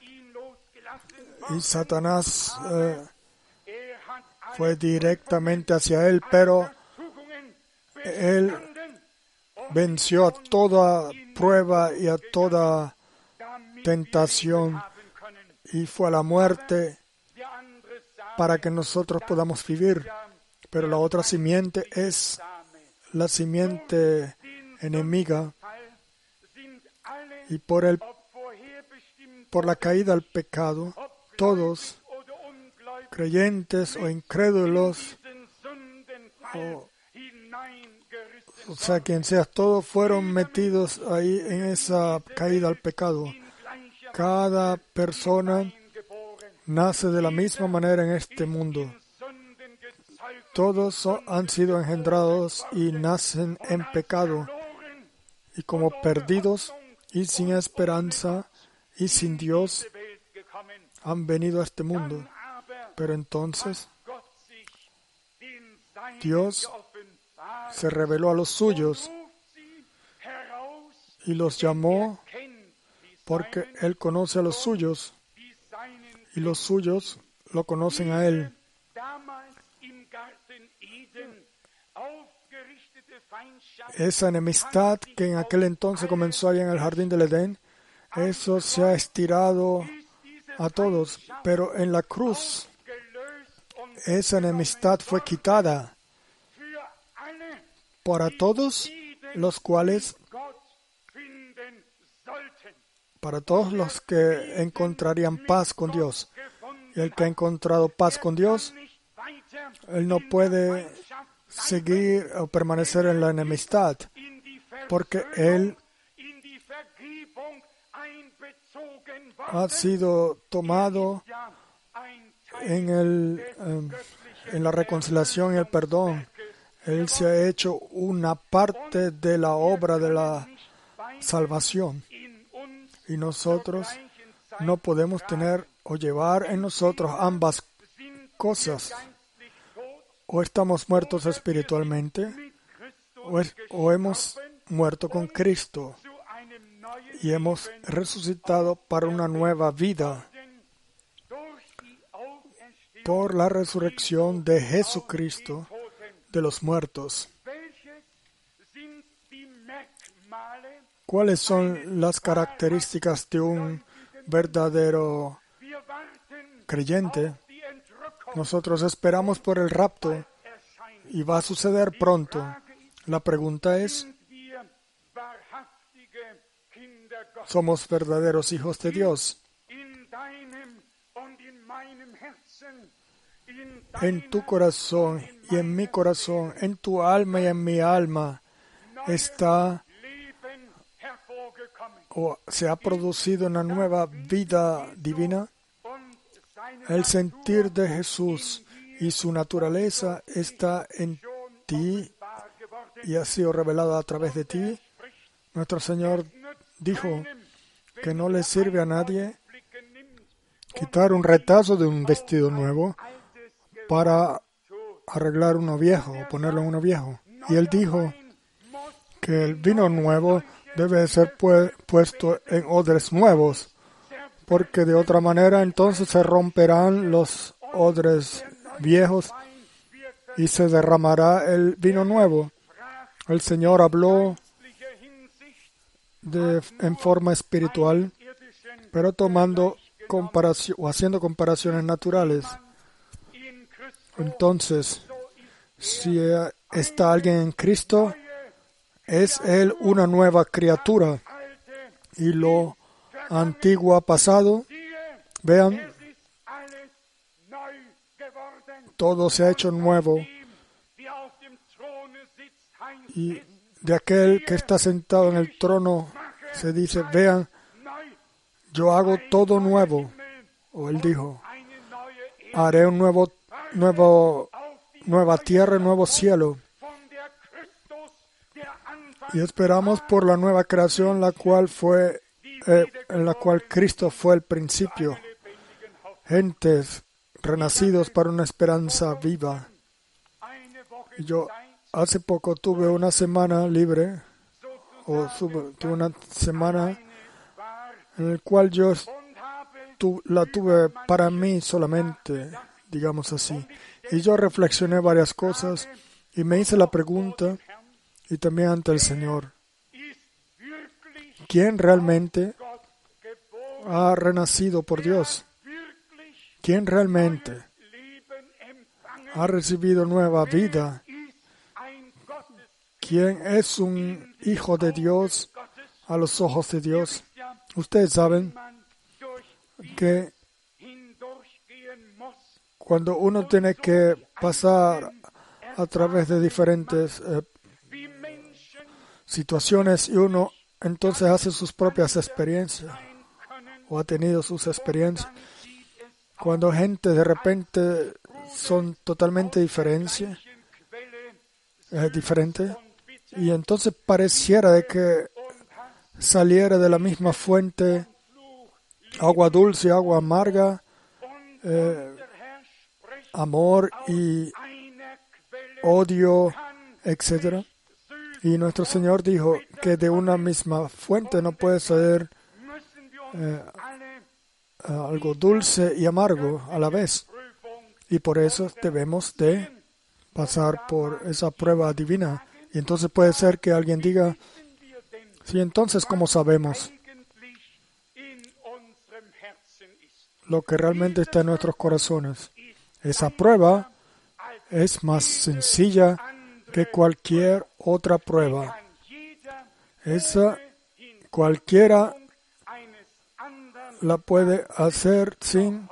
Y Satanás eh, fue directamente hacia Él, pero Él venció a toda prueba y a toda tentación y fue a la muerte para que nosotros podamos vivir. Pero la otra simiente es la simiente enemiga, y por el por la caída al pecado, todos, creyentes o incrédulos, o, o sea, quien sea, todos fueron metidos ahí en esa caída al pecado. Cada persona nace de la misma manera en este mundo. Todos son, han sido engendrados y nacen en pecado, y como perdidos y sin esperanza y sin Dios han venido a este mundo. Pero entonces Dios se reveló a los suyos y los llamó porque Él conoce a los suyos y los suyos lo conocen a Él. Esa enemistad que en aquel entonces comenzó allá en el jardín del Edén, eso se ha estirado a todos, pero en la cruz esa enemistad fue quitada para todos los cuales, para todos los que encontrarían paz con Dios. Y el que ha encontrado paz con Dios, él no puede seguir o permanecer en la enemistad, porque él ha sido tomado en, el, um, en la reconciliación y el perdón. Él se ha hecho una parte de la obra de la salvación. Y nosotros no podemos tener o llevar en nosotros ambas cosas. O estamos muertos espiritualmente, o, es, o hemos muerto con Cristo y hemos resucitado para una nueva vida por la resurrección de Jesucristo de los muertos. ¿Cuáles son las características de un verdadero creyente? Nosotros esperamos por el rapto y va a suceder pronto. La pregunta es, ¿somos verdaderos hijos de Dios? En tu corazón y en mi corazón, en tu alma y en mi alma, está o se ha producido una nueva vida divina. El sentir de Jesús y su naturaleza está en ti y ha sido revelado a través de ti. Nuestro Señor dijo que no le sirve a nadie quitar un retazo de un vestido nuevo para arreglar uno viejo o ponerlo en uno viejo. Y Él dijo que el vino nuevo debe ser pu- puesto en odres nuevos, porque de otra manera entonces se romperán los odres viejos y se derramará el vino nuevo. El Señor habló de, en forma espiritual, pero tomando comparación o haciendo comparaciones naturales. Entonces, si está alguien en Cristo, es Él una nueva criatura, y lo antiguo ha pasado. Vean, todo se ha hecho nuevo. Y de aquel que está sentado en el trono se dice, vean, yo hago todo nuevo. O Él dijo, haré un nuevo, nuevo, nueva tierra, nuevo cielo. Y esperamos por la nueva creación, la cual fue, eh, en la cual Cristo fue el principio. gentes renacidos para una esperanza viva. Y yo hace poco tuve una semana libre, o tuve, tuve una semana en la cual yo tu, la tuve para mí solamente, digamos así. Y yo reflexioné varias cosas y me hice la pregunta, y también ante el Señor, ¿quién realmente ha renacido por Dios? ¿Quién realmente ha recibido nueva vida? ¿Quién es un hijo de Dios a los ojos de Dios? Ustedes saben que cuando uno tiene que pasar a través de diferentes eh, situaciones y uno entonces hace sus propias experiencias o ha tenido sus experiencias, cuando gente de repente son totalmente diferentes, eh, diferente, y entonces pareciera de que saliera de la misma fuente agua dulce, agua amarga, eh, amor y odio, etcétera. Y nuestro Señor dijo que de una misma fuente no puede salir eh, algo dulce y amargo a la vez. Y por eso debemos de pasar por esa prueba divina. Y entonces puede ser que alguien diga, sí, entonces, ¿cómo sabemos lo que realmente está en nuestros corazones? Esa prueba es más sencilla que cualquier otra prueba. Esa cualquiera la puede hacer sin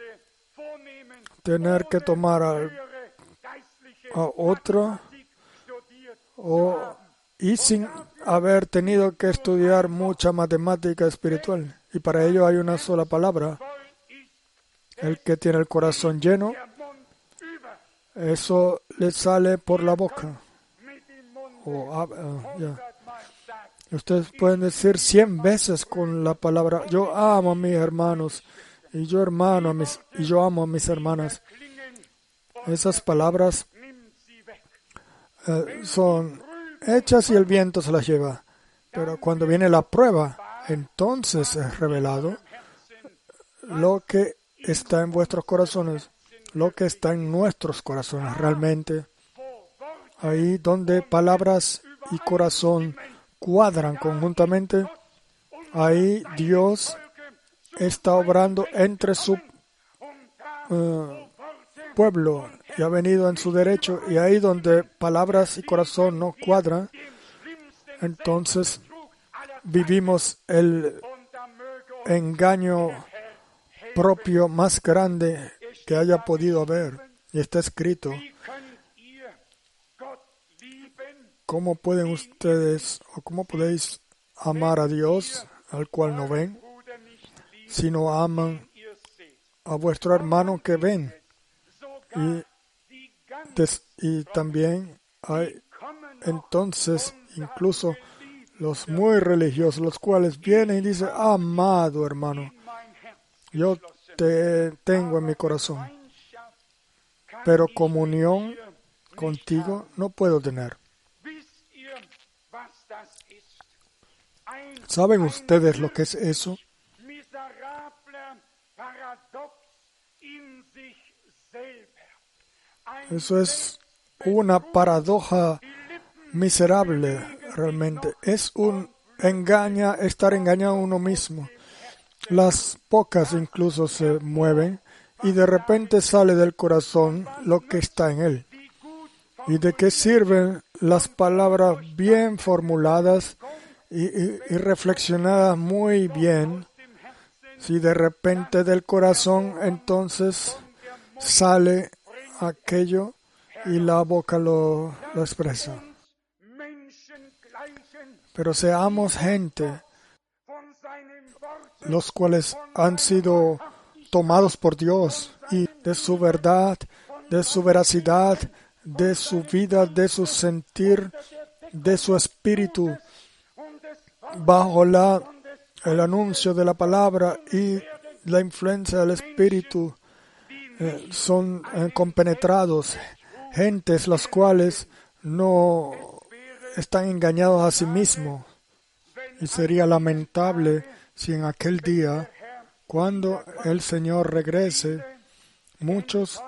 tener que tomar a, a otro o, y sin haber tenido que estudiar mucha matemática espiritual. Y para ello hay una sola palabra. El que tiene el corazón lleno, eso le sale por la boca. O, uh, yeah. Ustedes pueden decir cien veces con la palabra, yo amo a mis hermanos, y yo hermano a mis, y yo amo a mis hermanas. Esas palabras uh, son hechas y el viento se las lleva. Pero cuando viene la prueba, entonces es revelado lo que está en vuestros corazones, lo que está en nuestros corazones realmente. Ahí donde palabras y corazón cuadran conjuntamente, ahí Dios está obrando entre su uh, pueblo y ha venido en su derecho. Y ahí donde palabras y corazón no cuadran, entonces vivimos el engaño propio más grande que haya podido haber. Y está escrito, ¿cómo pueden ustedes o cómo podéis amar a Dios al cual no ven, si no aman a vuestro hermano que ven? Y, des, y también hay entonces incluso los muy religiosos, los cuales vienen y dicen, amado hermano, yo te tengo en mi corazón, pero comunión contigo no puedo tener. ¿Saben ustedes lo que es eso? Eso es una paradoja miserable, realmente. Es un engaña, estar engañado a uno mismo. Las bocas incluso se mueven y de repente sale del corazón lo que está en él. ¿Y de qué sirven las palabras bien formuladas y, y, y reflexionadas muy bien si de repente del corazón entonces sale aquello y la boca lo, lo expresa? Pero seamos gente los cuales han sido tomados por Dios y de su verdad, de su veracidad, de su vida, de su sentir, de su espíritu, bajo la, el anuncio de la palabra y la influencia del Espíritu eh, son eh, compenetrados, gentes las cuales no están engañados a sí mismos. Y sería lamentable si en aquel día, cuando el Señor regrese, muchos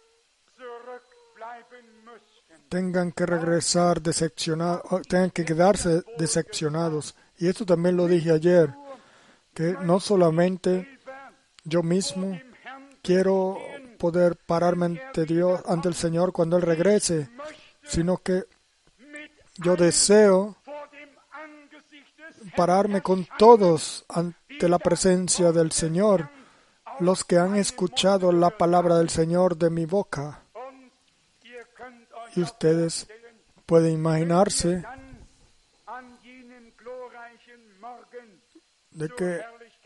tengan que regresar decepcionados, tengan que quedarse decepcionados. Y esto también lo dije ayer, que no solamente yo mismo quiero poder pararme ante Dios, ante el Señor cuando Él regrese, sino que yo deseo pararme con todos ante la presencia del Señor, los que han escuchado la palabra del Señor de mi boca. Y ustedes pueden imaginarse de que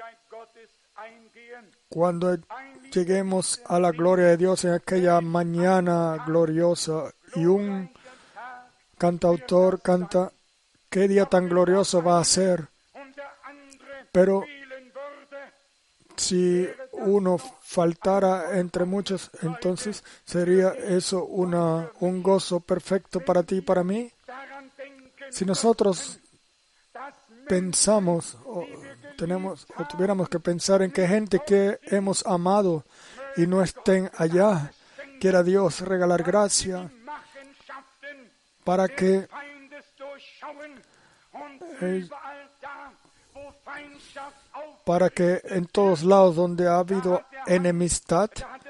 cuando lleguemos a la gloria de Dios en aquella mañana gloriosa y un cantautor canta, ¿qué día tan glorioso va a ser? Pero si uno faltara entre muchos, entonces sería eso una, un gozo perfecto para ti y para mí. Si nosotros pensamos o tenemos o tuviéramos que pensar en que gente que hemos amado y no estén allá, quiera Dios regalar gracia para que eh, para que en todos lados donde ha habido enemistad,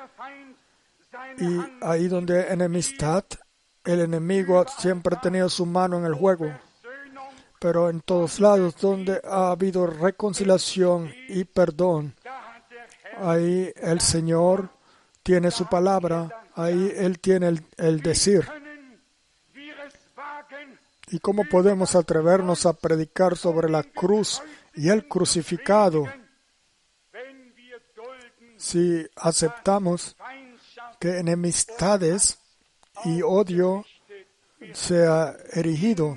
y ahí donde hay enemistad, el enemigo siempre ha tenido su mano en el juego. Pero en todos lados donde ha habido reconciliación y perdón, ahí el Señor tiene su palabra, ahí Él tiene el, el decir. ¿Y cómo podemos atrevernos a predicar sobre la cruz y el crucificado si aceptamos que enemistades y odio sea erigido?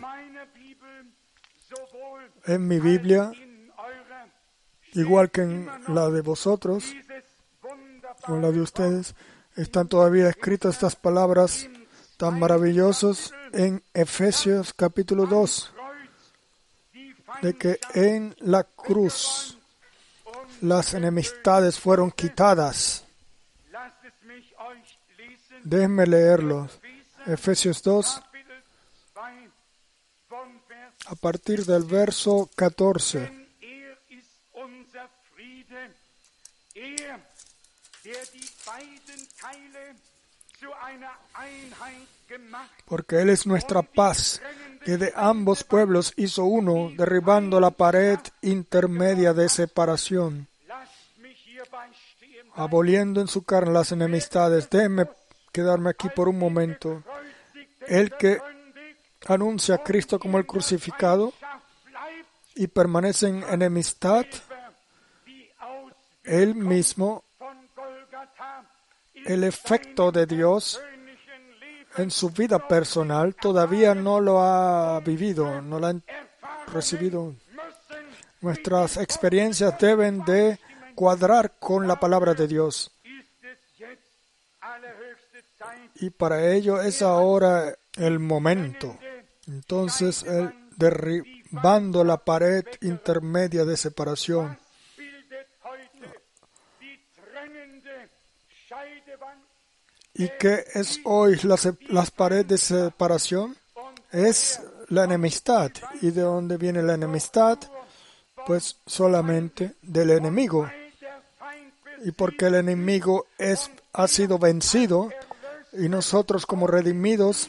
En mi Biblia, igual que en la de vosotros, o en la de ustedes, están todavía escritas estas palabras tan maravillosas en Efesios capítulo dos, de que en la cruz las enemistades fueron quitadas. Déjenme leerlos. Efesios dos, a partir del verso catorce. Porque Él es nuestra paz, que de ambos pueblos hizo uno, derribando la pared intermedia de separación, aboliendo en su carne las enemistades. Déjenme quedarme aquí por un momento. El que anuncia a Cristo como el crucificado y permanece en enemistad, Él mismo, el efecto de Dios en su vida personal todavía no lo ha vivido, no lo ha recibido. Nuestras experiencias deben de cuadrar con la palabra de Dios. Y para ello es ahora el momento. Entonces, Él derribando la pared intermedia de separación. ¿Y qué es hoy las, las paredes de separación? Es la enemistad. ¿Y de dónde viene la enemistad? Pues solamente del enemigo. Y porque el enemigo es, ha sido vencido, y nosotros como redimidos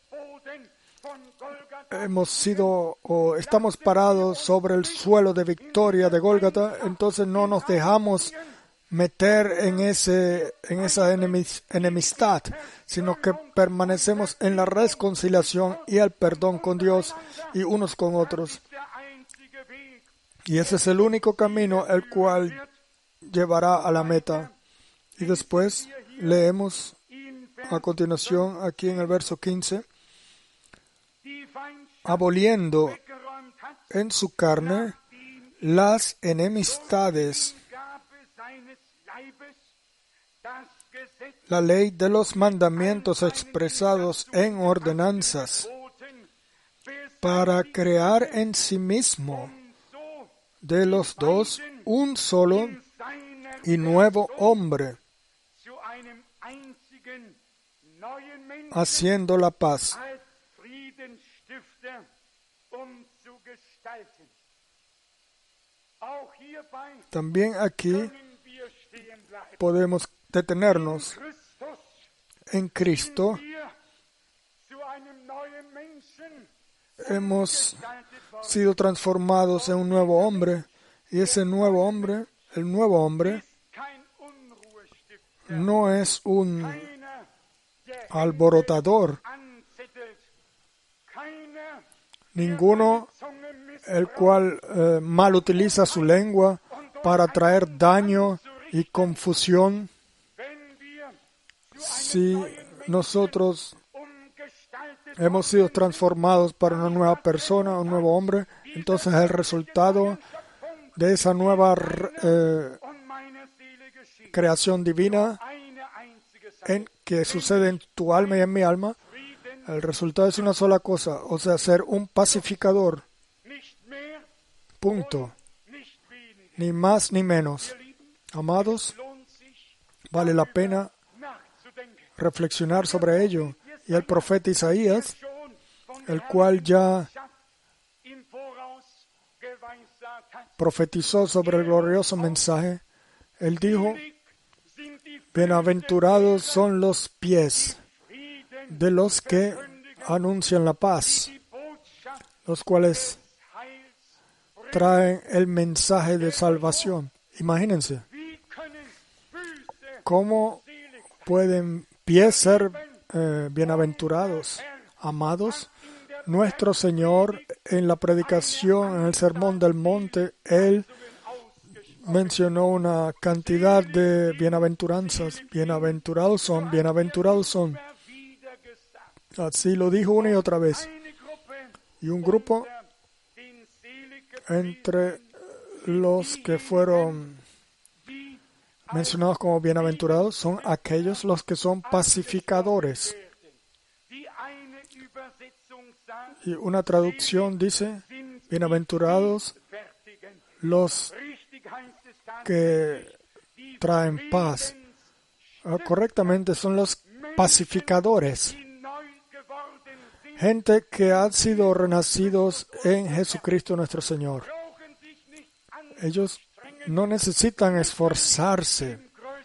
hemos sido o estamos parados sobre el suelo de victoria de Gólgata, entonces no nos dejamos meter en ese en esa enemistad, sino que permanecemos en la reconciliación y el perdón con Dios y unos con otros. Y ese es el único camino el cual llevará a la meta. Y después leemos a continuación aquí en el verso quince, aboliendo en su carne las enemistades la ley de los mandamientos expresados en ordenanzas, para crear en sí mismo de los dos un solo y nuevo hombre, haciendo la paz. También aquí podemos detenernos. En Cristo hemos sido transformados en un nuevo hombre, y ese nuevo hombre, el nuevo hombre, no es un alborotador, ninguno el cual eh, mal utiliza su lengua para traer daño y confusión. Si nosotros hemos sido transformados para una nueva persona, un nuevo hombre, entonces el resultado de esa nueva eh, creación divina en que sucede en tu alma y en mi alma, el resultado es una sola cosa, o sea, ser un pacificador. Punto. Ni más ni menos. Amados, vale la pena reflexionar sobre ello. Y el profeta Isaías, el cual ya profetizó sobre el glorioso mensaje, él dijo: bienaventurados son los pies de los que anuncian la paz, los cuales traen el mensaje de salvación. Imagínense, ¿cómo pueden pies ser eh, bienaventurados? Amados, nuestro Señor en la predicación, en el Sermón del Monte, Él mencionó una cantidad de bienaventuranzas. Bienaventurados son, bienaventurados son. Así lo dijo una y otra vez. Y un grupo entre los que fueron mencionados como bienaventurados son aquellos los que son pacificadores. Y una traducción dice: bienaventurados los que traen paz. Ah, correctamente, son los pacificadores. Gente que ha sido renacidos en Jesucristo nuestro Señor. Ellos no necesitan esforzarse.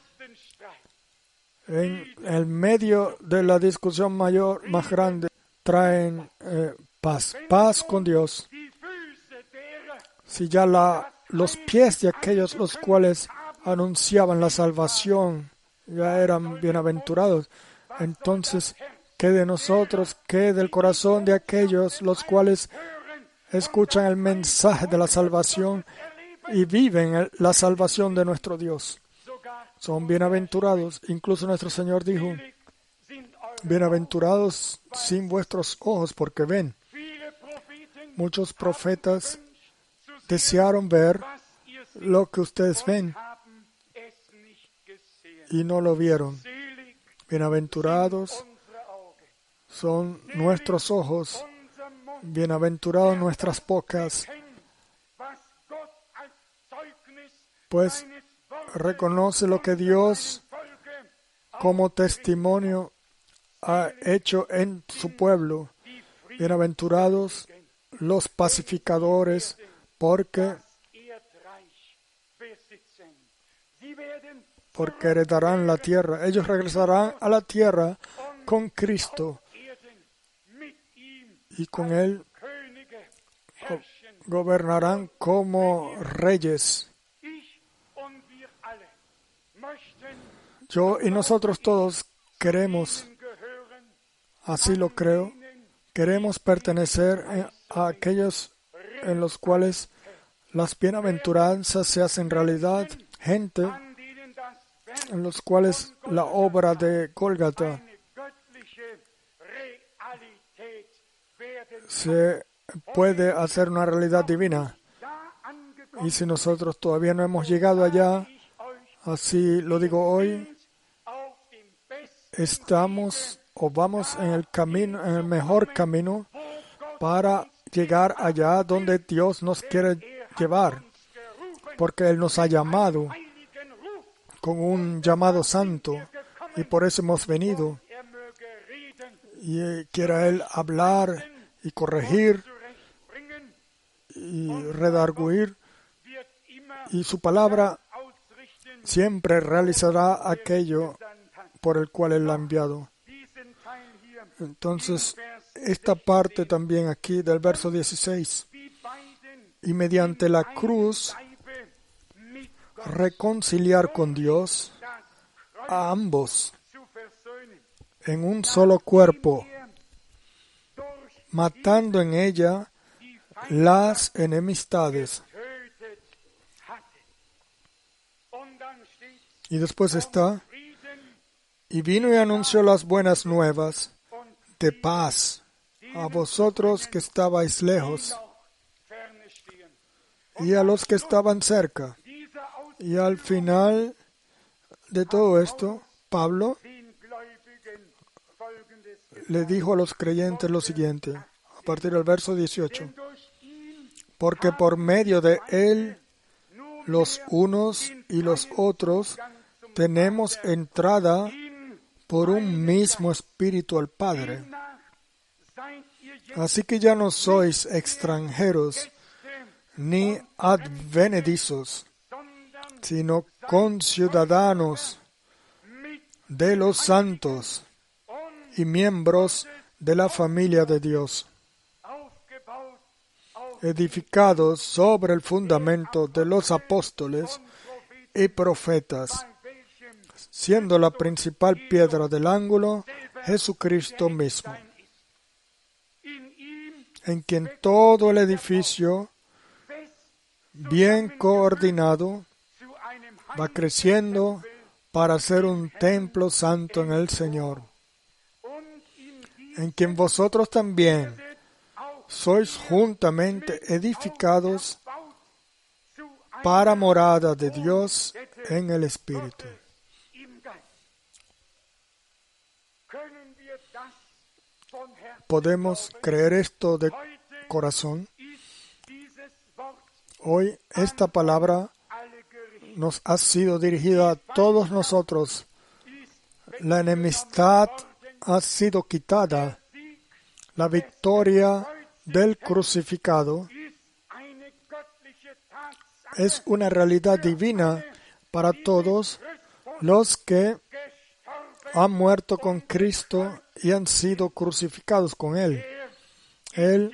En el medio de la discusión mayor, más grande, traen eh, paz, paz con Dios. Si ya la, los pies de aquellos los cuales anunciaban la salvación ya eran bienaventurados, entonces ¿qué de nosotros, qué del corazón de aquellos los cuales escuchan el mensaje de la salvación y viven la salvación de nuestro Dios? Son bienaventurados. Incluso nuestro Señor dijo: bienaventurados sin vuestros ojos, porque ven. Muchos profetas desearon ver lo que ustedes ven y no lo vieron. Bienaventurados son nuestros ojos, bienaventurados nuestras bocas, pues reconoce lo que Dios como testimonio ha hecho en su pueblo. Bienaventurados los pacificadores, porque porque heredarán la tierra. Ellos regresarán a la tierra con Cristo y con Él go- gobernarán como reyes. Yo y nosotros todos queremos, así lo creo, queremos pertenecer a aquellos en los cuales las bienaventuranzas se hacen realidad, gente en los cuales la obra de Gólgata se puede hacer una realidad divina. Y si nosotros todavía no hemos llegado allá, así lo digo hoy, estamos o vamos en el camino, en el mejor camino para llegar allá donde Dios nos quiere llevar, porque Él nos ha llamado con un llamado santo y por eso hemos venido. Y eh, quiera Él hablar y corregir y redarguir, y su palabra siempre realizará aquello por el cual Él la ha enviado. Entonces, esta parte también aquí del verso dieciséis, y mediante la cruz reconciliar con Dios a ambos en un solo cuerpo, matando en ella las enemistades. Y después está, y vino y anunció las buenas nuevas de paz a vosotros que estabais lejos y a los que estaban cerca. Y al final de todo esto, Pablo le dijo a los creyentes lo siguiente, a partir del verso dieciocho, porque por medio de Él, los unos y los otros, tenemos entrada por un mismo Espíritu al Padre. Así que ya no sois extranjeros ni advenedizos, sino conciudadanos de los santos y miembros de la familia de Dios, edificados sobre el fundamento de los apóstoles y profetas, siendo la principal piedra del ángulo Jesucristo mismo, en quien todo el edificio, bien coordinado, va creciendo para ser un templo santo en el Señor, en quien vosotros también sois juntamente edificados para morada de Dios en el Espíritu. ¿Podemos creer esto de corazón? Hoy esta palabra nos ha sido dirigida a todos nosotros. La enemistad ha sido quitada. La victoria del crucificado es una realidad divina para todos los que han muerto con Cristo y han sido crucificados con Él. Él,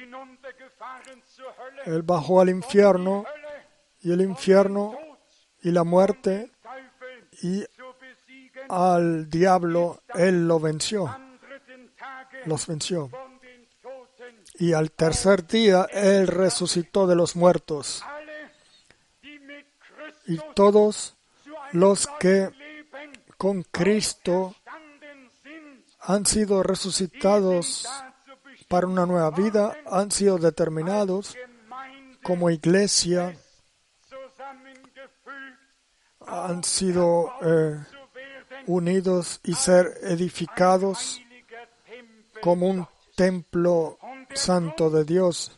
Él bajó al infierno, y el infierno y la muerte y al diablo Él lo venció, los venció. Y al tercer día Él resucitó de los muertos. Y todos los que con Cristo han sido resucitados para una nueva vida, han sido determinados como iglesia, han sido eh, unidos y ser edificados como un templo santo de Dios.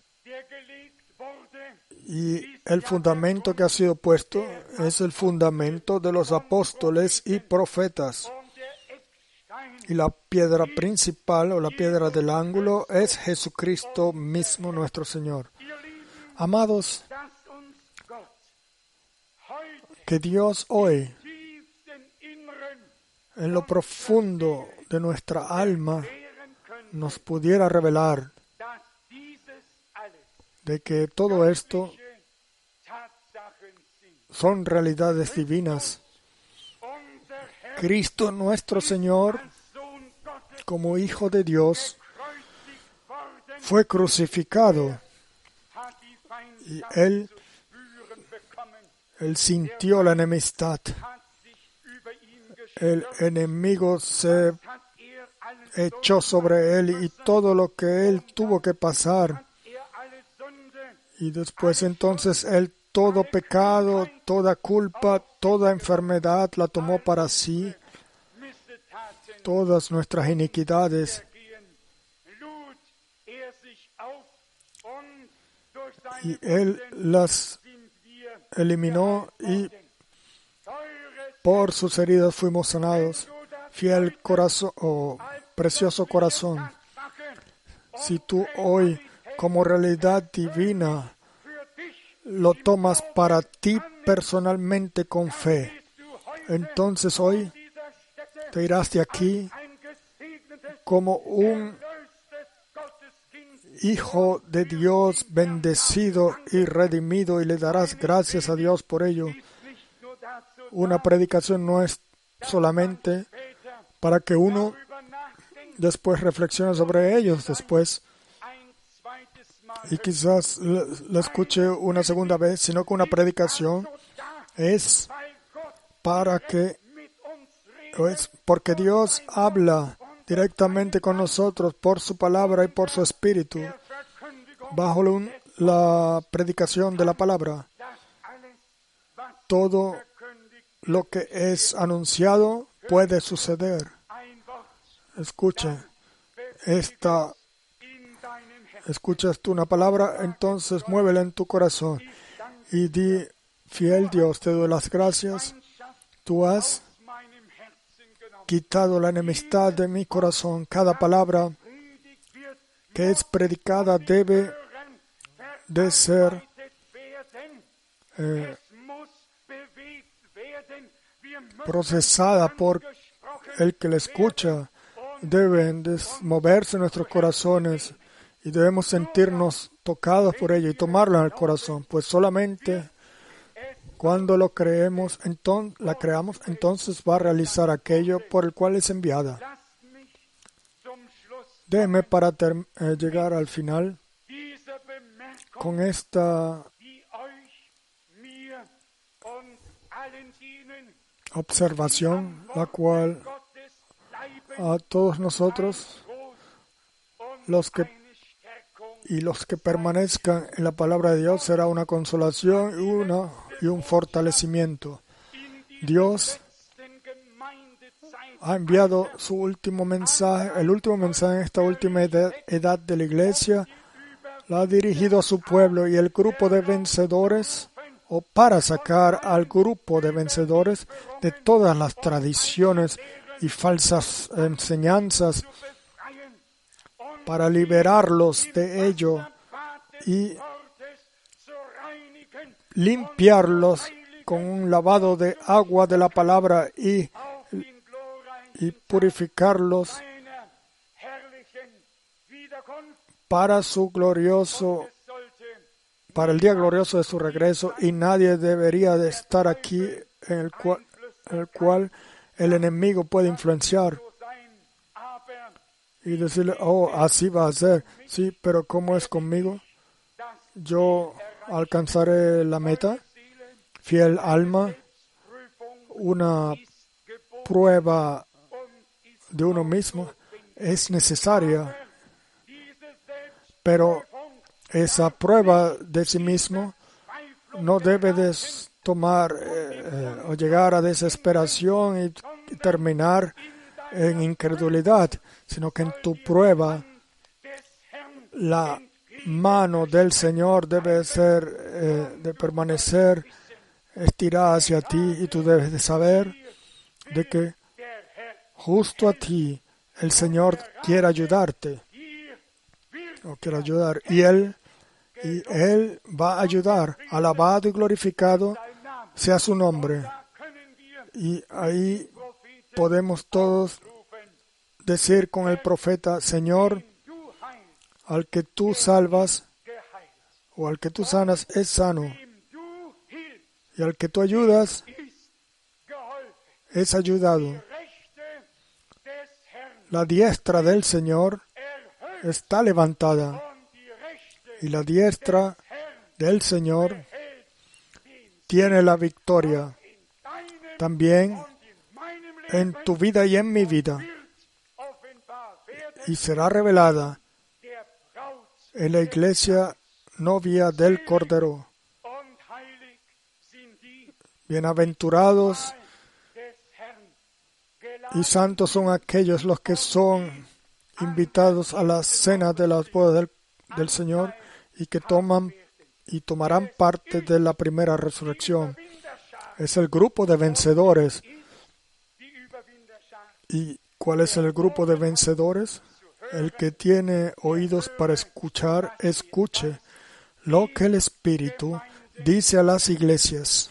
Y el fundamento que ha sido puesto es el fundamento de los apóstoles y profetas. Y la piedra principal o la piedra del ángulo es Jesucristo mismo nuestro Señor. Amados, que Dios hoy, en lo profundo de nuestra alma, nos pudiera revelar de que todo esto son realidades divinas. Cristo nuestro Señor, como Hijo de Dios, fue crucificado y Él, Él sintió la enemistad. El enemigo se echó sobre Él y todo lo que Él tuvo que pasar. Y después entonces Él todo pecado, toda culpa, toda enfermedad la tomó para sí. todas nuestras iniquidades y Él las eliminó y por sus heridas fuimos sanados. Fiel corazón, oh, precioso corazón, si tú hoy como realidad divina lo tomas para ti personalmente con fe, entonces hoy te irás de aquí como un hijo de Dios bendecido y redimido y le darás gracias a Dios por ello. Una predicación no es solamente para que uno después reflexione sobre ellos después y quizás la escuche una segunda vez, sino que una predicación es para que es porque Dios habla directamente con nosotros por su palabra y por su espíritu bajo la predicación de la palabra. Todo lo que es anunciado puede suceder. Escuche, esta, escuchas tú una palabra, entonces muévela en tu corazón y di, fiel Dios, te doy las gracias. Tú has quitado la enemistad de mi corazón. Cada palabra que es predicada debe de ser eh, procesada por el que la escucha. Deben de moverse nuestros corazones y debemos sentirnos tocados por ello y tomarlo en el corazón, pues solamente cuando lo creemos, entonces, la creamos, entonces va a realizar aquello por el cual es enviada. Déjeme para ter- eh, llegar al final con esta observación, la cual a todos nosotros, los que y los que permanezcan en la palabra de Dios, será una consolación y, una, y un fortalecimiento. Dios ha enviado su último mensaje, el último mensaje en esta última edad, edad de la iglesia, la ha dirigido a su pueblo y el grupo de vencedores, o para sacar al grupo de vencedores de todas las tradiciones y falsas enseñanzas, para liberarlos de ello y limpiarlos con un lavado de agua de la palabra y, y purificarlos para su glorioso, para el día glorioso de su regreso, y nadie debería de estar aquí en el cual, en el cual el enemigo puede influenciar y decirle, oh, así va a ser. Sí, pero ¿cómo es conmigo? Yo alcanzaré la meta. Fiel alma, una prueba de uno mismo es necesaria, pero esa prueba de sí mismo no debe de tomar eh, eh, o llegar a desesperación y, y terminar en incredulidad, sino que en tu prueba la mano del Señor debe ser eh, de permanecer estirada hacia ti, y tú debes de saber de que justo a ti el Señor quiere ayudarte o quiere ayudar y él y él va a ayudar. Alabado y glorificado sea su nombre. Y ahí podemos todos decir con el profeta, Señor, al que tú salvas o al que tú sanas es sano, y al que tú ayudas es ayudado. La diestra del Señor está levantada, y la diestra del Señor tiene la victoria. También en tu vida y en mi vida, y será revelada en la iglesia novia del Cordero. Bienaventurados Y santos son aquellos los que son invitados a la cena de las bodas del, del Señor y que toman y tomarán parte de la primera resurrección. Es el grupo de vencedores. ¿Y cuál es el grupo de vencedores? El que tiene oídos para escuchar, escuche lo que el Espíritu dice a las iglesias.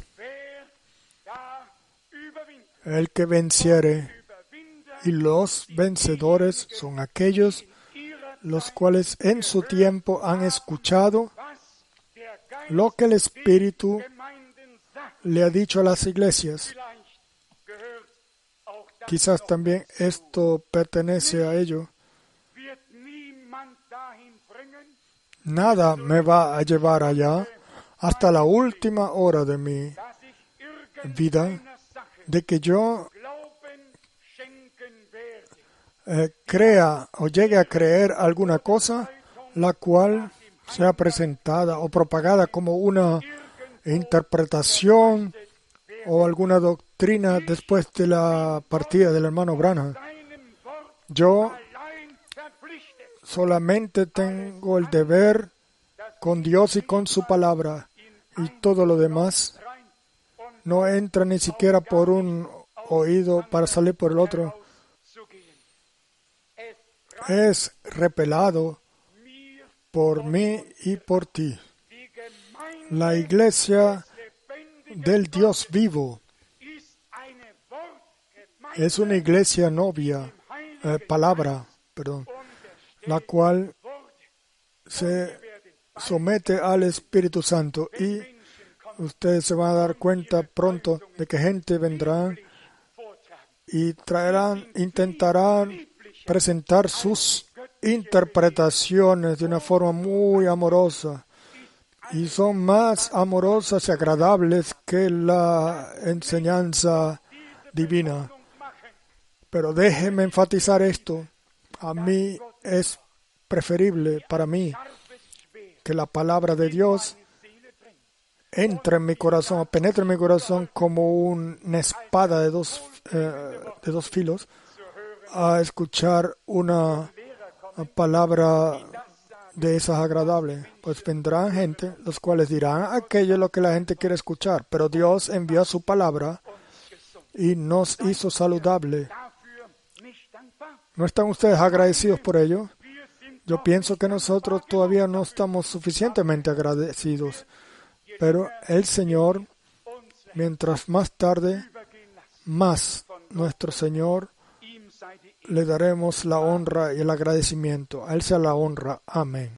El que venciere, y los vencedores son aquellos los cuales en su tiempo han escuchado lo que el Espíritu le ha dicho a las iglesias. Quizás también esto pertenece a ello. Nada me va a llevar allá hasta la última hora de mi vida de que yo eh, crea o llegue a creer alguna cosa la cual sea presentada o propagada como una interpretación o alguna doctrina después de la partida del hermano Branham. Yo solamente tengo el deber con Dios y con su palabra, y todo lo demás no entra ni siquiera por un oído para salir por el otro. Es repelado por mí y por ti. La iglesia del Dios vivo es una iglesia novia, eh, palabra, perdón, la cual se somete al Espíritu Santo, y ustedes se van a dar cuenta pronto de que gente vendrá y traerán, intentarán presentar sus interpretaciones de una forma muy amorosa, y son más amorosas y agradables que la enseñanza divina. Pero déjenme enfatizar esto. A mí es preferible para mí que la palabra de Dios entre en mi corazón, penetre en mi corazón como una espada de dos, eh, de dos filos, a escuchar una palabra de esas agradables. Pues vendrán gente, los cuales dirán aquello es lo que la gente quiere escuchar, pero Dios envió su palabra y nos hizo saludable. ¿No están ustedes agradecidos por ello? Yo pienso que nosotros todavía no estamos suficientemente agradecidos, pero el Señor, mientras más tarde, más nuestro Señor le daremos la honra y el agradecimiento. A Él sea la honra. Amén.